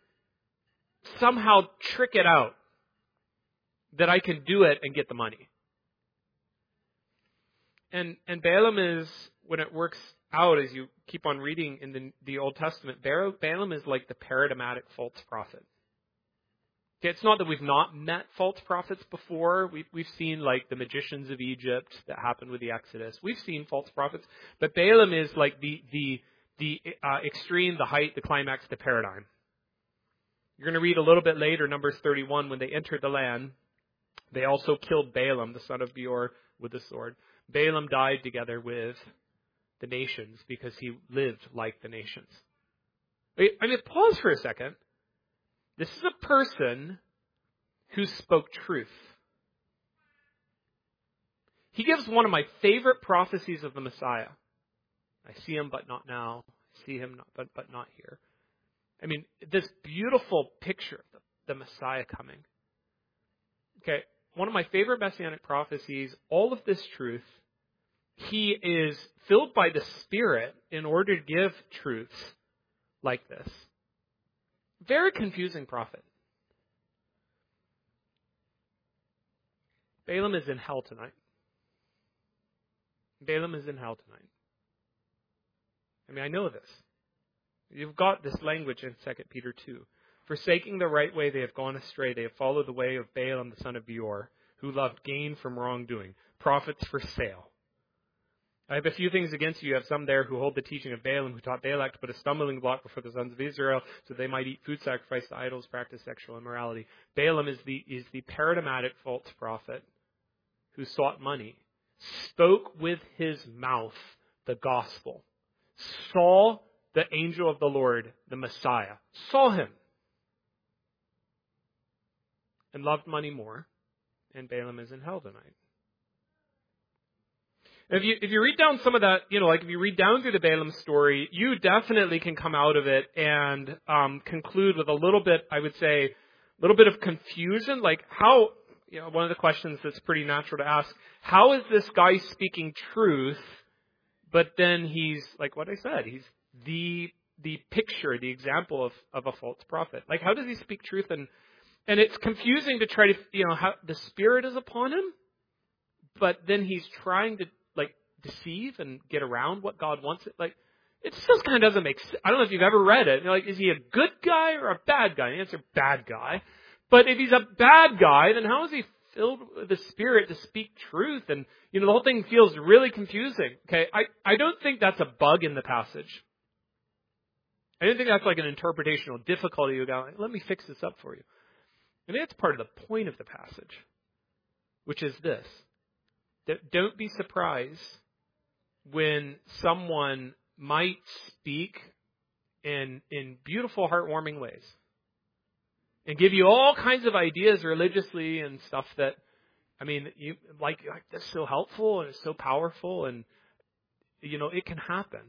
somehow trick it out that I can do it and get the money. And and Balaam is, when it works out, as you keep on reading in the, the Old Testament, Balaam is like the paradigmatic false prophet. Okay, it's not that we've not met false prophets before. We've, we've seen like the magicians of Egypt that happened with the Exodus. We've seen false prophets. But Balaam is like the, the, the uh, extreme, the height, the climax, the paradigm. You're going to read a little bit later, Numbers thirty-one, when they entered the land, they also killed Balaam, the son of Beor, with the sword. Balaam died together with the nations because he lived like the nations. I mean, pause for a second. This is a person who spoke truth. He gives one of my favorite prophecies of the Messiah. I see him, but not now. I see him, not, but, but not here. I mean, this beautiful picture of the, the Messiah coming. Okay, one of my favorite messianic prophecies, all of this truth, he is filled by the Spirit in order to give truths like this. Very confusing prophet. Balaam is in hell tonight. Balaam is in hell tonight. I mean, I know this. You've got this language in Second Peter two. Forsaking the right way, they have gone astray. They have followed the way of Balaam, the son of Beor, who loved gain from wrongdoing, profits for sale. I have a few things against you. You have some there who hold the teaching of Balaam, who taught Balak to put a stumbling block before the sons of Israel so they might eat food sacrificed to idols, practice sexual immorality. Balaam is the, is the paradigmatic false prophet who sought money, spoke with his mouth the gospel, saw the angel of the Lord, the Messiah, saw him, and loved money more, and Balaam is in hell tonight. If you if you read down some of that, you know, like if you read down through the Balaam story, you definitely can come out of it and um, conclude with a little bit, I would say, a little bit of confusion, like how, you know, one of the questions that's pretty natural to ask, how is this guy speaking truth, but then he's, like what I said, he's the the picture, the example of, of a false prophet? Like, how does he speak truth? And and it's confusing to try to, you know, how the Spirit is upon him, but then he's trying to, like, deceive and get around what God wants it. Like, it just kind of doesn't make sense. I don't know if you've ever read it. You're like, is he a good guy or a bad guy? The answer, bad guy. But if he's a bad guy, then how is he filled with the Spirit to speak truth? And, you know, the whole thing feels really confusing. Okay, I, I don't think that's a bug in the passage. I don't think that's like an interpretational difficulty. You go, let me fix this up for you. I think that's part of the point of the passage, which is this. That don't be surprised when someone might speak in in beautiful, heartwarming ways and give you all kinds of ideas religiously and stuff that, I mean, you like, like that's so helpful and it's so powerful, and, you know, it can happen.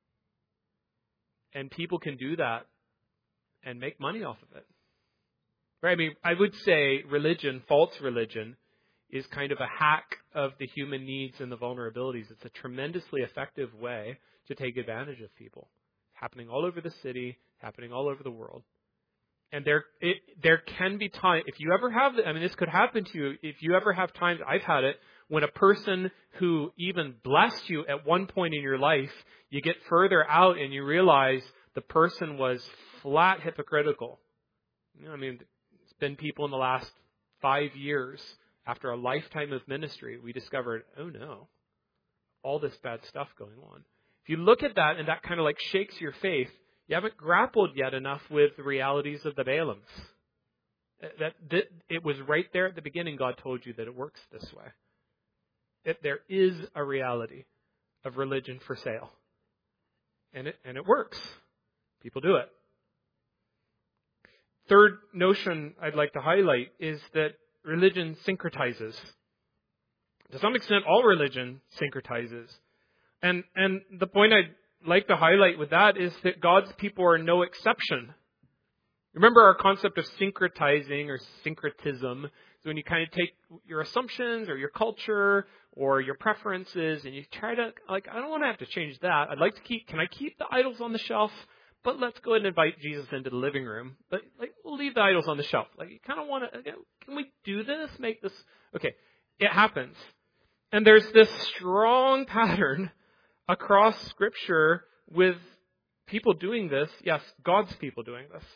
And people can do that and make money off of it. Right? I mean, I would say religion, false religion, is kind of a hack of the human needs and the vulnerabilities. It's a tremendously effective way to take advantage of people. It's happening all over the city, happening all over the world. And there it, there can be time, if you ever have, I mean, this could happen to you, if you ever have times, I've had it, when a person who even blessed you at one point in your life, you get further out and you realize the person was flat hypocritical. You know, I mean, it's been people in the last five years, after a lifetime of ministry, we discovered, oh no, all this bad stuff going on. If you look at that and that kind of like shakes your faith, you haven't grappled yet enough with the realities of the Balaams. That, that it was right there at the beginning, God told you that it works this way. That there is a reality of religion for sale. And it, and it works. People do it. Third notion I'd like to highlight is that religion syncretizes. To some extent, all religion syncretizes. And and the point I'd like to highlight with that is that God's people are no exception. Remember our concept of syncretizing or syncretism is when you kind of take your assumptions or your culture or your preferences and you try to, like, I don't want to have to change that. I'd like to keep, can I keep the idols on the shelf? But let's go ahead and invite Jesus into the living room. But like, we'll leave the idols on the shelf. Like, you kind of want to, can we do this? Make this, okay. It happens. And there's this strong pattern across Scripture with people doing this. Yes, God's people doing this.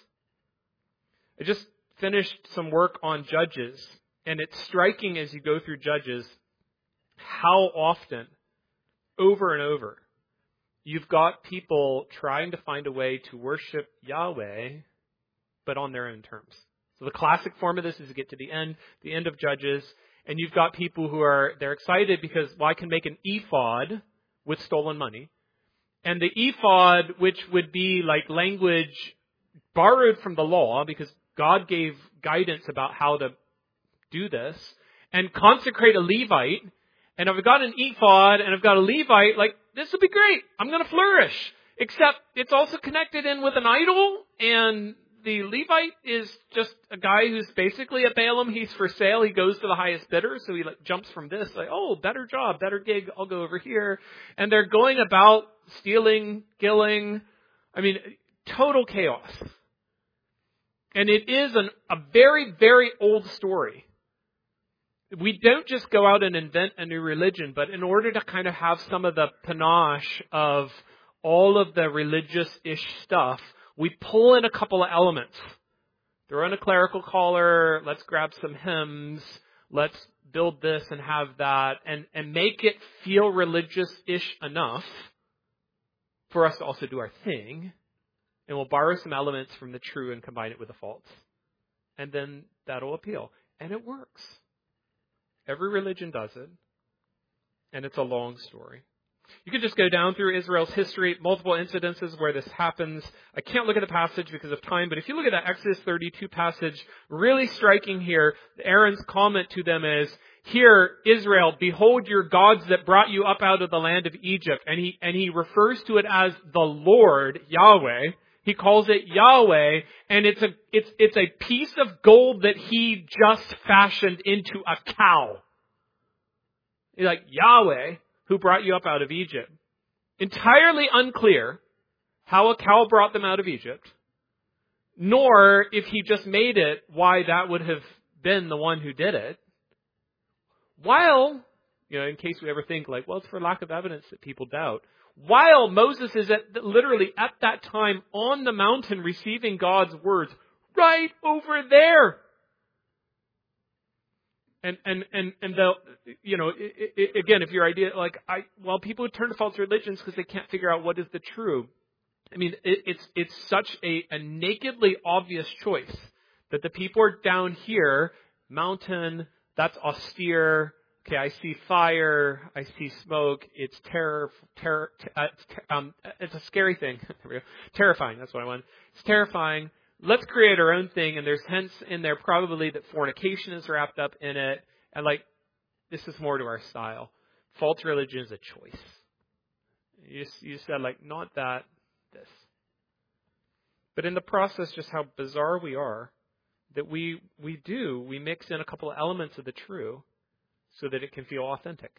I just finished some work on Judges, and it's striking as you go through Judges how often, over and over, you've got people trying to find a way to worship Yahweh, but on their own terms. So the classic form of this is to get to the end, the end of Judges, and you've got people who are, they're excited because, well, I can make an ephod with stolen money. And the ephod, which would be like language borrowed from the law, because God gave guidance about how to do this, and consecrate a Levite. And if I've got an ephod and I've got a Levite, like, this would be great. I'm going to flourish. Except it's also connected in with an idol, and the Levite is just a guy who's basically a Balaam. He's for sale. He goes to the highest bidder. So he like jumps from this, like, oh, better job, better gig. I'll go over here. And they're going about stealing, killing. I mean, total chaos. And it is an, a very, very old story. We don't just go out and invent a new religion, but in order to kind of have some of the panache of all of the religious-ish stuff, we pull in a couple of elements. Throw in a clerical collar, let's grab some hymns, let's build this and have that, and, and make it feel religious-ish enough for us to also do our thing. And we'll borrow some elements from the true and combine it with the false. And then that'll appeal. And it works. Every religion does it. And it's a long story. You can just go down through Israel's history, multiple incidences where this happens. I can't look at the passage because of time, but if you look at that Exodus thirty-two passage, really striking here, Aaron's comment to them is, "Hear, Israel, behold your gods that brought you up out of the land of Egypt." And he, and he refers to it as the Lord, Yahweh. He calls it Yahweh, and it's a, it's, it's a piece of gold that he just fashioned into a cow. He's like, Yahweh, who brought you up out of Egypt. Entirely unclear how a cow brought them out of Egypt, nor if he just made it, why that would have been the one who did it. While, you know, in case we ever think like, well, it's for lack of evidence that people doubt. While Moses is at, literally at that time on the mountain receiving God's words right over there. And, and, and, and the, you know, it, it, again, if your idea, like, I, well, people turn to false religions because they can't figure out what is the true. I mean, it, it's, it's such a, a nakedly obvious choice that the people are down here, mountain, that's austere. Okay, I see fire, I see smoke, it's terror, terror, uh, it's, um, it's a scary thing. There we go. Terrifying, that's what I want. It's terrifying. Let's create our own thing, and there's hints in there probably that fornication is wrapped up in it, and like, this is more to our style. False religion is a choice. You just, you said like, not that, this. But in the process, just how bizarre we are, that we, we do, we mix in a couple of elements of the true, so that it can feel authentic.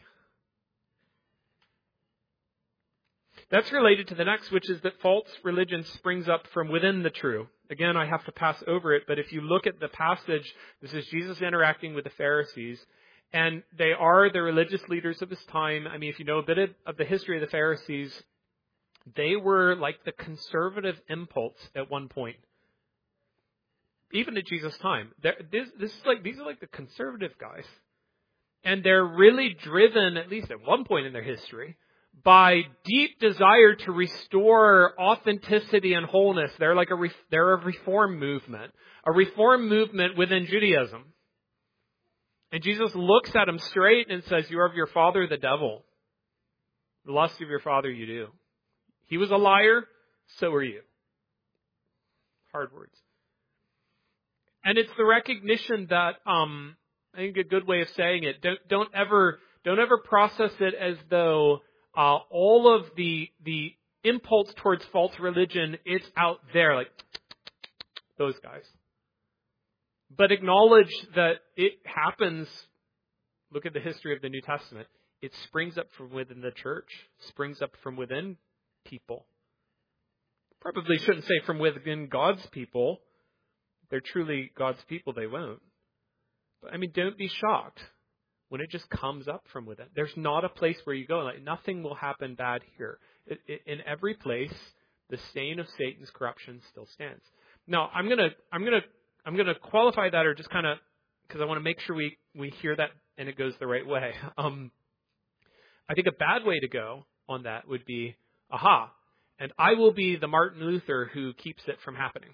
That's related to the next, which is that false religion springs up from within the true. Again, I have to pass over it, but if you look at the passage, this is Jesus interacting with the Pharisees, and they are the religious leaders of his time. I mean, if you know a bit of the history of the Pharisees, they were like the conservative impulse at one point. Even at Jesus' time. This, this is like, these are like the conservative guys. And they're really driven, at least at one point in their history, by deep desire to restore authenticity and wholeness. They're like a re- they're a reform movement, a reform movement within Judaism. And Jesus looks at them straight and says, "You are of your father, the devil. The lust of your father you do. He was a liar, so are you." Hard words. And it's the recognition that. Um, I think a good way of saying it, don't, don't ever, don't ever process it as though, uh, all of the, the impulse towards false religion, it's out there, like, those guys. But acknowledge that it happens, look at the history of the New Testament, it springs up from within the church, springs up from within people. Probably shouldn't say from within God's people. If they're truly God's people, they won't. I mean, don't be shocked when it just comes up from within. There's not a place where you go, like, nothing will happen bad here. It, it, in every place, the stain of Satan's corruption still stands. Now, I'm gonna, I'm gonna, I'm gonna qualify that, or just kind of, because I want to make sure we, we hear that and it goes the right way. Um, I think a bad way to go on that would be, aha, and I will be the Martin Luther who keeps it from happening.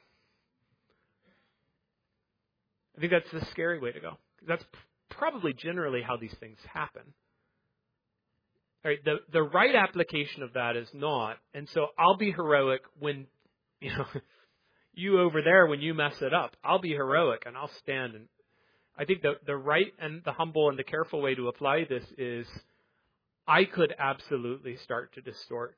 I think that's the scary way to go. That's probably generally how these things happen. All right, the, the right application of that is not, and so I'll be heroic when, you know, you over there, when you mess it up, I'll be heroic and I'll stand. And I think the, the right and the humble and the careful way to apply this is, I could absolutely start to distort.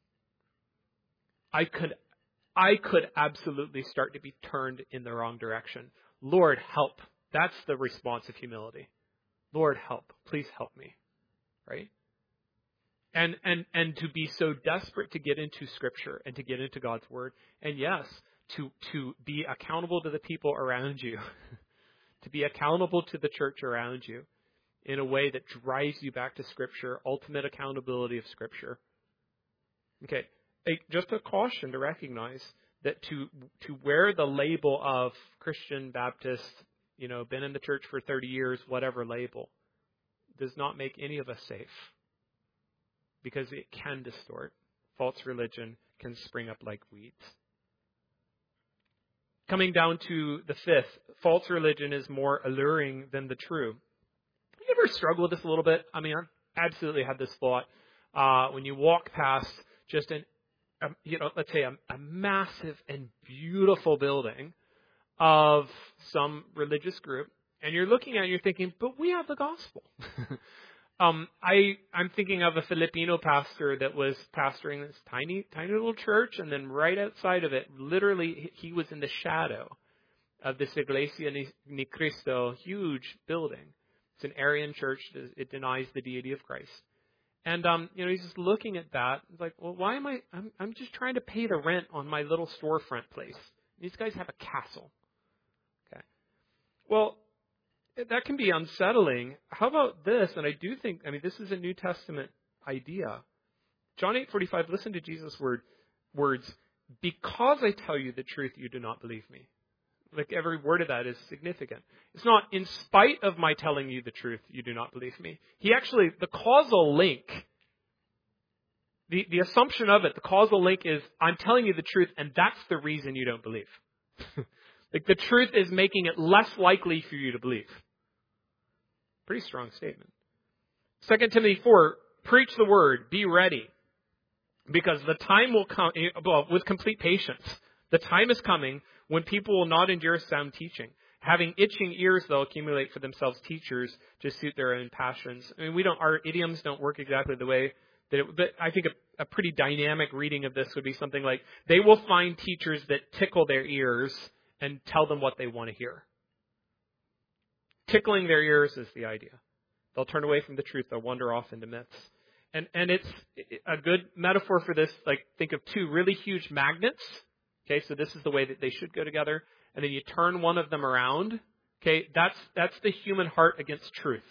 I could, I could absolutely start to be turned in the wrong direction. Lord, help. That's the response of humility. Lord, help. Please help me. Right? And and and to be so desperate to get into Scripture and to get into God's Word. And yes, to, to be accountable to the people around you. To be accountable to the church around you in a way that drives you back to Scripture, ultimate accountability of Scripture. Okay, just a caution to recognize that to to wear the label of Christian, Baptist, you know, been in the church for thirty years, whatever label, does not make any of us safe. Because it can distort. False religion can spring up like weeds. Coming down to the fifth, false religion is more alluring than the true. You ever struggle with this a little bit? I mean, I've absolutely had this thought. Uh, when you walk past just an Um, you know, let's say a, a massive and beautiful building of some religious group, and you're looking at it and you're thinking, but we have the gospel. Um, I, I'm thinking of a Filipino pastor that was pastoring this tiny, tiny little church, and then right outside of it, literally, he was in the shadow of this Iglesia Ni Cristo, huge building. It's an Arian church. It denies the deity of Christ. And, um, you know, he's just looking at that. He's like, well, why am I, I'm, I'm just trying to pay the rent on my little storefront place. These guys have a castle. Okay. Well, that can be unsettling. How about this? And I do think, I mean, this is a New Testament idea. John eight forty-five, listen to Jesus' word, words, because I tell you the truth, you do not believe me. Like every word of that is significant. It's not in spite of my telling you the truth, you do not believe me. He actually, the causal link, the, the assumption of it, the causal link is, I'm telling you the truth, and that's the reason you don't believe. Like the truth is making it less likely for you to believe. Pretty strong statement. Second Timothy four, preach the word, be ready. Because the time will come, well, with complete patience. The time is coming when people will not endure sound teaching. Having itching ears, they'll accumulate for themselves teachers to suit their own passions. I mean, we don't, our idioms don't work exactly the way that it, but I think a, a pretty dynamic reading of this would be something like, they will find teachers that tickle their ears and tell them what they want to hear. Tickling their ears is the idea. They'll turn away from the truth. They'll wander off into myths. And and it's a good metaphor for this, like think of two really huge magnets. Okay, so this is the way that they should go together. And then you turn one of them around. Okay, that's that's the human heart against truth.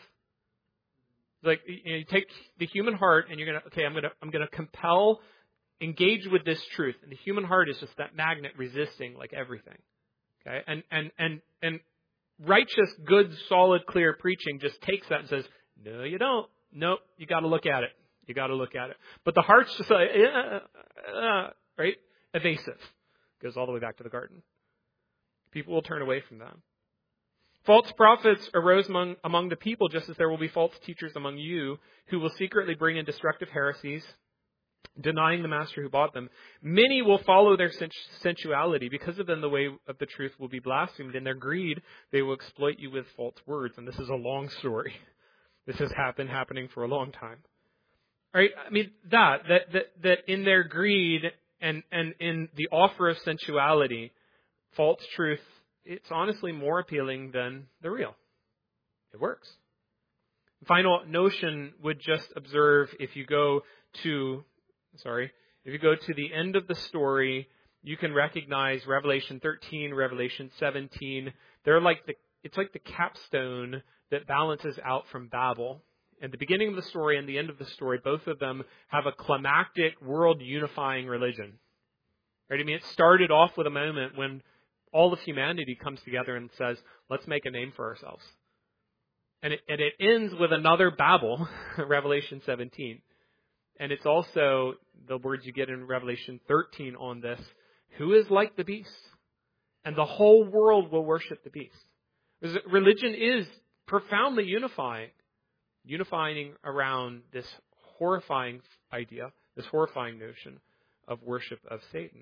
Like you, know, you take the human heart and you're gonna okay, I'm gonna I'm gonna compel, engage with this truth. And the human heart is just that magnet resisting like everything. Okay, and and and and righteous, good, solid, clear preaching just takes that and says, no, you don't. Nope, you got to look at it. You got to look at it. But the heart's just like, yeah, uh, right? Evasive. Goes all the way back to the garden. People will turn away from them. False prophets arose among, among the people, just as there will be false teachers among you who will secretly bring in destructive heresies, denying the master who bought them. Many will follow their sensuality. Because of them, the way of the truth will be blasphemed. In their greed, they will exploit you with false words. And this is a long story. This has happened, happening for a long time. Right? I mean, that, that, that, that in their greed and, and in the offer of sensuality, false truth, it's honestly more appealing than the real. It works. Final notion would just observe if you go to, sorry, if you go to the end of the story, you can recognize Revelation thirteen, Revelation seventeen. They're like the, it's like the capstone that balances out from Babel. And the beginning of the story and the end of the story, both of them have a climactic, world-unifying religion. Right? I mean, it started off with a moment when all of humanity comes together and says, let's make a name for ourselves. And it, and it ends with another Babel, Revelation seventeen. And it's also the words you get in Revelation thirteen on this, who is like the beast? And the whole world will worship the beast. Religion is profoundly unifying, unifying around this horrifying idea, this horrifying notion of worship of Satan.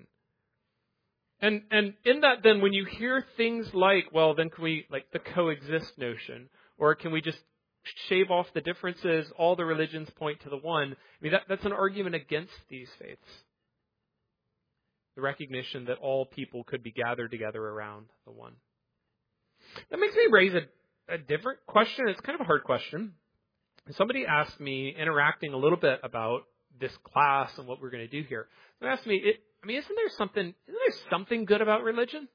And and in that, then, when you hear things like, well, then can we, like the coexist notion, or can we just shave off the differences, all the religions point to the one? I mean, that, that's an argument against these faiths. The recognition that all people could be gathered together around the one. That makes me raise a A different question. It's kind of a hard question. Somebody asked me, interacting a little bit about this class and what we're going to do here. They asked me, it, I mean, isn't there something? Isn't there something good about religion?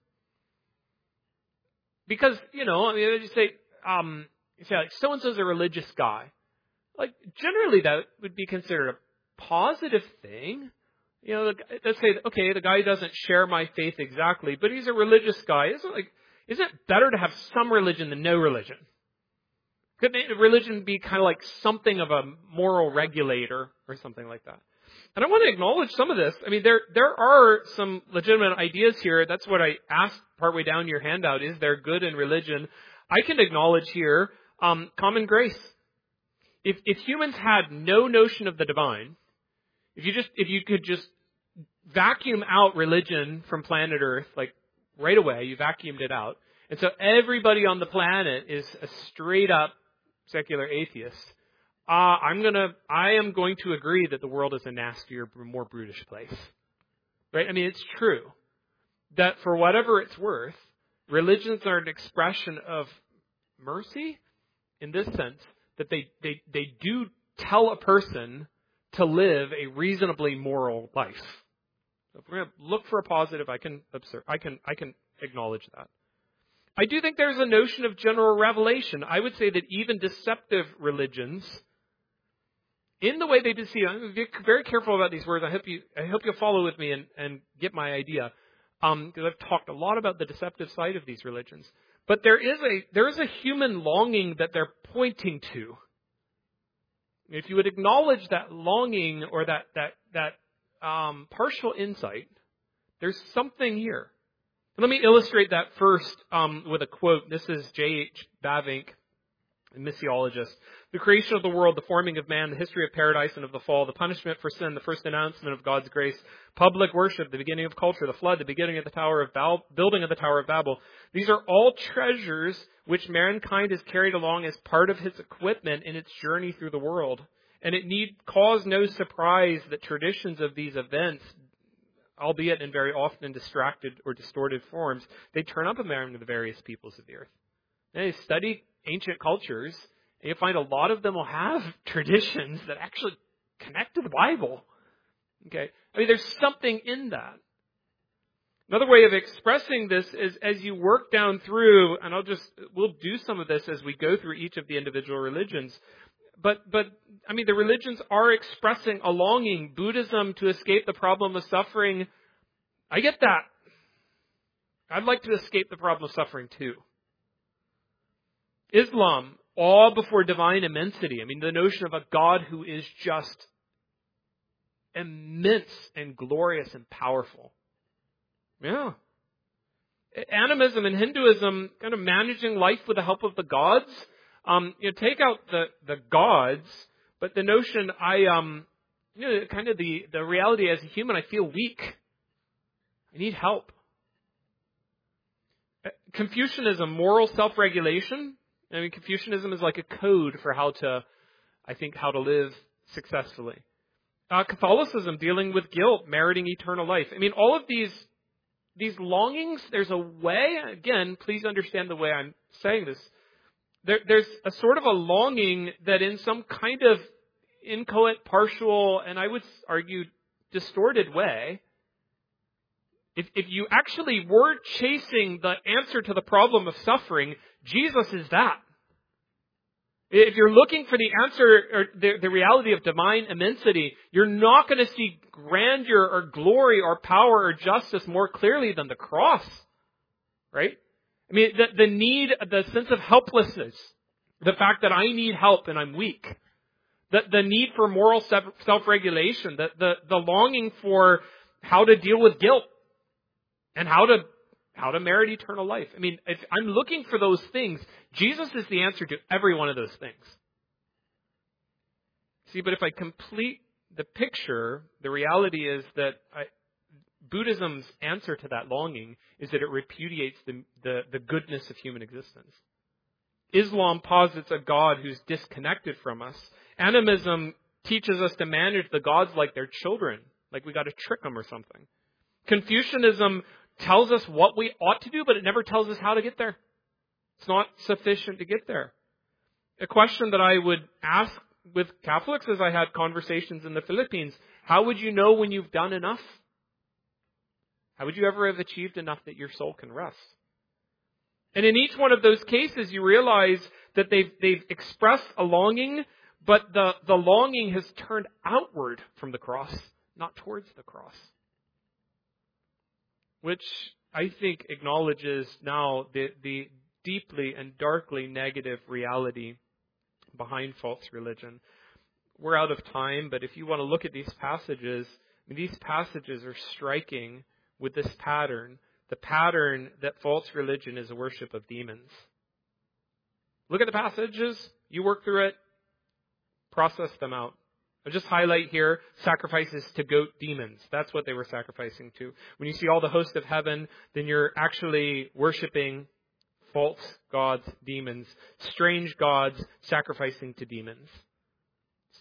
Because you know, I mean, they just say, um, you say like so and so's a religious guy. Like generally, that would be considered a positive thing. You know, let's say, okay, the guy doesn't share my faith exactly, but he's a religious guy. Isn't it like? Isn't it better to have some religion than no religion? Could religion be kind of like something of a moral regulator or something like that? And I want to acknowledge some of this. I mean, there there are some legitimate ideas here. That's what I asked partway down your handout. Is there good in religion? I can acknowledge here um, common grace. If if humans had no notion of the divine, if you just if you could just vacuum out religion from planet Earth, like right away, you vacuumed it out. And so everybody on the planet is a straight up secular atheist. uh, I'm gonna, I am going to agree that the world is a nastier, more brutish place. Right? I mean, it's true that for whatever it's worth, religions are an expression of mercy in this sense that they, they, they do tell a person to live a reasonably moral life. So if we're going to look for a positive, I can observe, I can, I can acknowledge that. I do think there's a notion of general revelation. I would say that even deceptive religions, in the way they deceive, I'm very careful about these words. I hope you, I hope you'll follow with me and, and get my idea, um, because I've talked a lot about the deceptive side of these religions. But there is a there is a human longing that they're pointing to. If you would acknowledge that longing or that that that um, partial insight, there's something here. Let me illustrate that first um, with a quote. This is J H Bavinck, a missiologist. The creation of the world, the forming of man, the history of paradise and of the fall, the punishment for sin, the first announcement of God's grace, public worship, the beginning of culture, the flood, the beginning of the Tower of Babel, building of the Tower of Babel. These are all treasures which mankind has carried along as part of his equipment in its journey through the world. And it need cause no surprise that traditions of these events, albeit in very often distracted or distorted forms, they turn up among the various peoples of the earth. And they study ancient cultures, and you find a lot of them will have traditions that actually connect to the Bible. Okay, I mean, there's something in that. Another way of expressing this is as you work down through, and I'll just, we'll do some of this as we go through each of the individual religions. But, but, I mean, the religions are expressing a longing. Buddhism, to escape the problem of suffering. I get that. I'd like to escape the problem of suffering too. Islam, awe before divine immensity. I mean, the notion of a God who is just immense and glorious and powerful. Yeah. Animism and Hinduism, kind of managing life with the help of the gods. Um, you know, take out the, the gods, but the notion I, um, you know, kind of the, the reality as a human, I feel weak. I need help. Confucianism, moral self-regulation. I mean, Confucianism is like a code for how to, I think, how to live successfully. Uh, Catholicism, dealing with guilt, meriting eternal life. I mean, all of these, these longings, there's a way, again, please understand the way I'm saying this. There, there's a sort of a longing that in some kind of inchoate, partial, and I would argue distorted way, if, if you actually were chasing the answer to the problem of suffering, Jesus is that. If you're looking for the answer or the, the reality of divine immensity, you're not going to see grandeur or glory or power or justice more clearly than the cross. Right? I mean, the, the need, the sense of helplessness, the fact that I need help and I'm weak, the, the need for moral self-regulation, the, the, the longing for how to deal with guilt and how to how to merit eternal life. I mean, if I'm looking for those things, Jesus is the answer to every one of those things. See, but if I complete the picture, the reality is that I, Buddhism's answer to that longing is that it repudiates the, the, the goodness of human existence. Islam posits a God who's disconnected from us. Animism teaches us to manage the gods like they're children, like we got to trick them or something. Confucianism tells us what we ought to do, but it never tells us how to get there. It's not sufficient to get there. A question that I would ask with Catholics as I had conversations in the Philippines, how would you know when you've done enough? How would you ever have achieved enough that your soul can rest? And in each one of those cases, you realize that they've, they've expressed a longing, but the, the longing has turned outward from the cross, not towards the cross. Which I think acknowledges now the, the deeply and darkly negative reality behind false religion. We're out of time, but if you want to look at these passages, I mean, these passages are striking with this pattern, the pattern that false religion is a worship of demons. Look at the passages, you work through it, process them out. I'll just highlight here sacrifices to goat demons. That's what they were sacrificing to. When you see all the host of heaven, then you're actually worshiping false gods, demons, strange gods sacrificing to demons.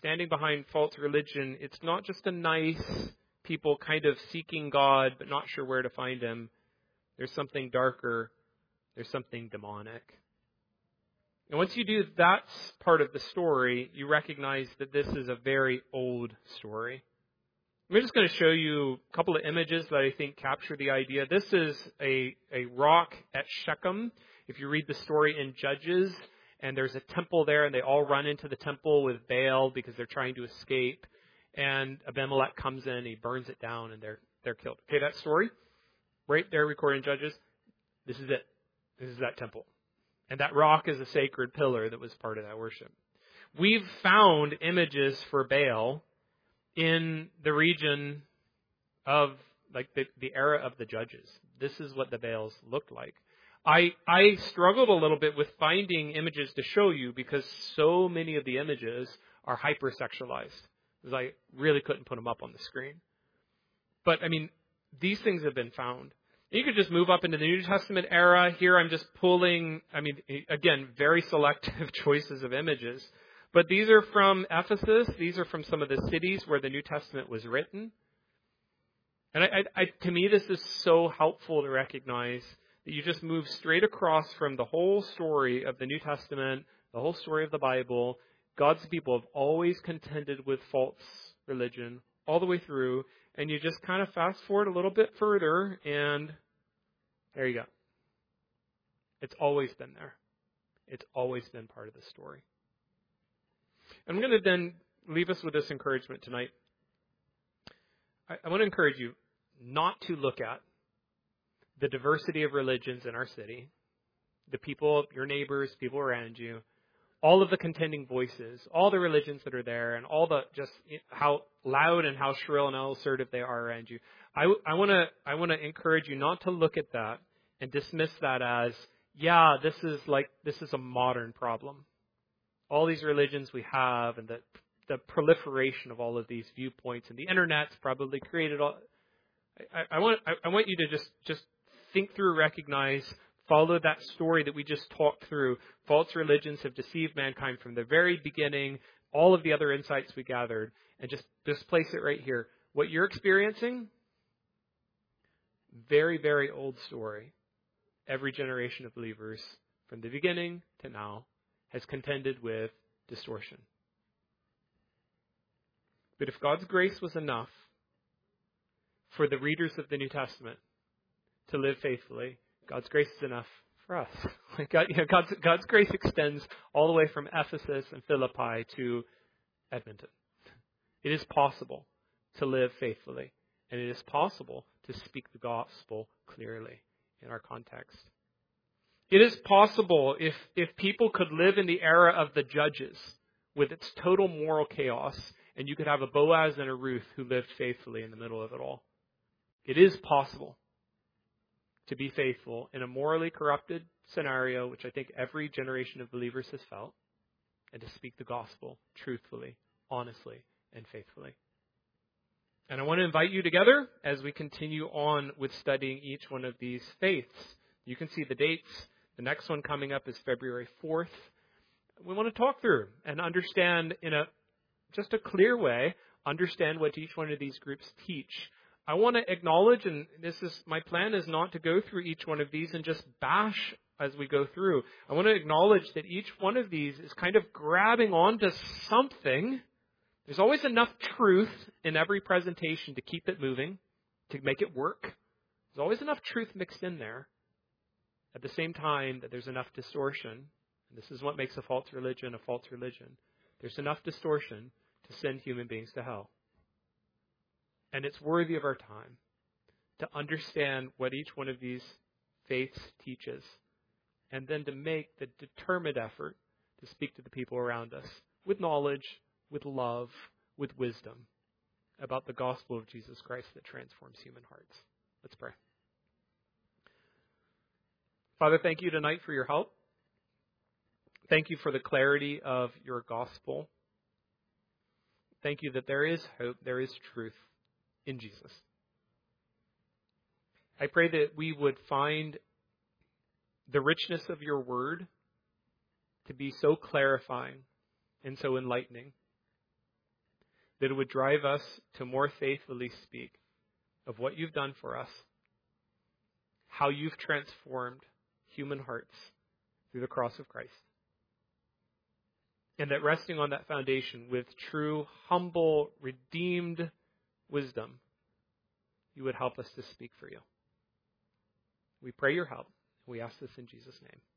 standing behind false religion, it's not just a nice people kind of seeking God but not sure where to find Him. There's something darker. There's something demonic. And once you do that part of the story, you recognize that this is a very old story. I'm just going to show you a couple of images that I think capture the idea. This is a, a rock at Shechem. If you read the story in Judges, and there's a temple there, and they all run into the temple with Baal because they're trying to escape. And Abimelech comes in, he burns it down, and they're they're killed. Okay, that story, right there recorded in Judges, this is it. This is that temple. And that rock is a sacred pillar that was part of that worship. We've found images for Baal in the region of, like, the, the era of the Judges. This is what the Baals looked like. I I struggled a little bit with finding images to show you because so many of the images are hypersexualized. Because I really couldn't put them up on the screen. But, I mean, these things have been found. You could just move up into the New Testament era. Here I'm just pulling, I mean, again, very selective choices of images. But these are from Ephesus. These are from some of the cities where the New Testament was written. And I, I, I, to me, this is so helpful to recognize that you just move straight across from the whole story of the New Testament, the whole story of the Bible. God's people have always contended with false religion all the way through. And you just kind of fast forward a little bit further, and there you go. It's always been there. It's always been part of the story. I'm going to then leave us with this encouragement tonight. I, I want to encourage you not to look at the diversity of religions in our city, the people, your neighbors, people around you, all of the contending voices, all the religions that are there, and all the just how loud and how shrill and how assertive they are around you. I, I want to I want to encourage you not to look at that and dismiss that as, yeah, this is like this is a modern problem. All these religions we have, and the the proliferation of all of these viewpoints, and the internet's probably created all. I, I want I, I want you to just just think through, recognize. Follow that story that we just talked through. False religions have deceived mankind from the very beginning. All of the other insights we gathered. And just, just place it right here. What you're experiencing, very, very old story. Every generation of believers, from the beginning to now, has contended with distortion. But if God's grace was enough for the readers of the New Testament to live faithfully, God's grace is enough for us. God, you know, God's, God's grace extends all the way from Ephesus and Philippi to Edmonton. It is possible to live faithfully, and it is possible to speak the gospel clearly in our context. It is possible if, if people could live in the era of the Judges with its total moral chaos, and you could have a Boaz and a Ruth who lived faithfully in the middle of it all. It is possible to be faithful in a morally corrupted scenario, which I think every generation of believers has felt, and to speak the gospel truthfully, honestly, and faithfully. And I want to invite you together as we continue on with studying each one of these faiths. You can see the dates. The next one coming up is February fourth. We want to talk through and understand in a just a clear way, understand what each one of these groups teach. I want to acknowledge, and this is my plan is not to go through each one of these and just bash as we go through. I want to acknowledge that each one of these is kind of grabbing onto something. There's always enough truth in every presentation to keep it moving, to make it work. There's always enough truth mixed in there. At the same time that there's enough distortion, and this is what makes a false religion a false religion. There's enough distortion to send human beings to hell. And it's worthy of our time to understand what each one of these faiths teaches, and then to make the determined effort to speak to the people around us with knowledge, with love, with wisdom about the gospel of Jesus Christ that transforms human hearts. Let's pray. Father, thank you tonight for your help. Thank you for the clarity of your gospel. Thank you that there is hope, there is truth in Jesus. I pray that we would find the richness of your word to be so clarifying and so enlightening that it would drive us to more faithfully speak of what you've done for us, how you've transformed human hearts through the cross of Christ. And that resting on that foundation with true, humble, redeemed wisdom, you would help us to speak for you. We pray your help. We ask this in Jesus' name.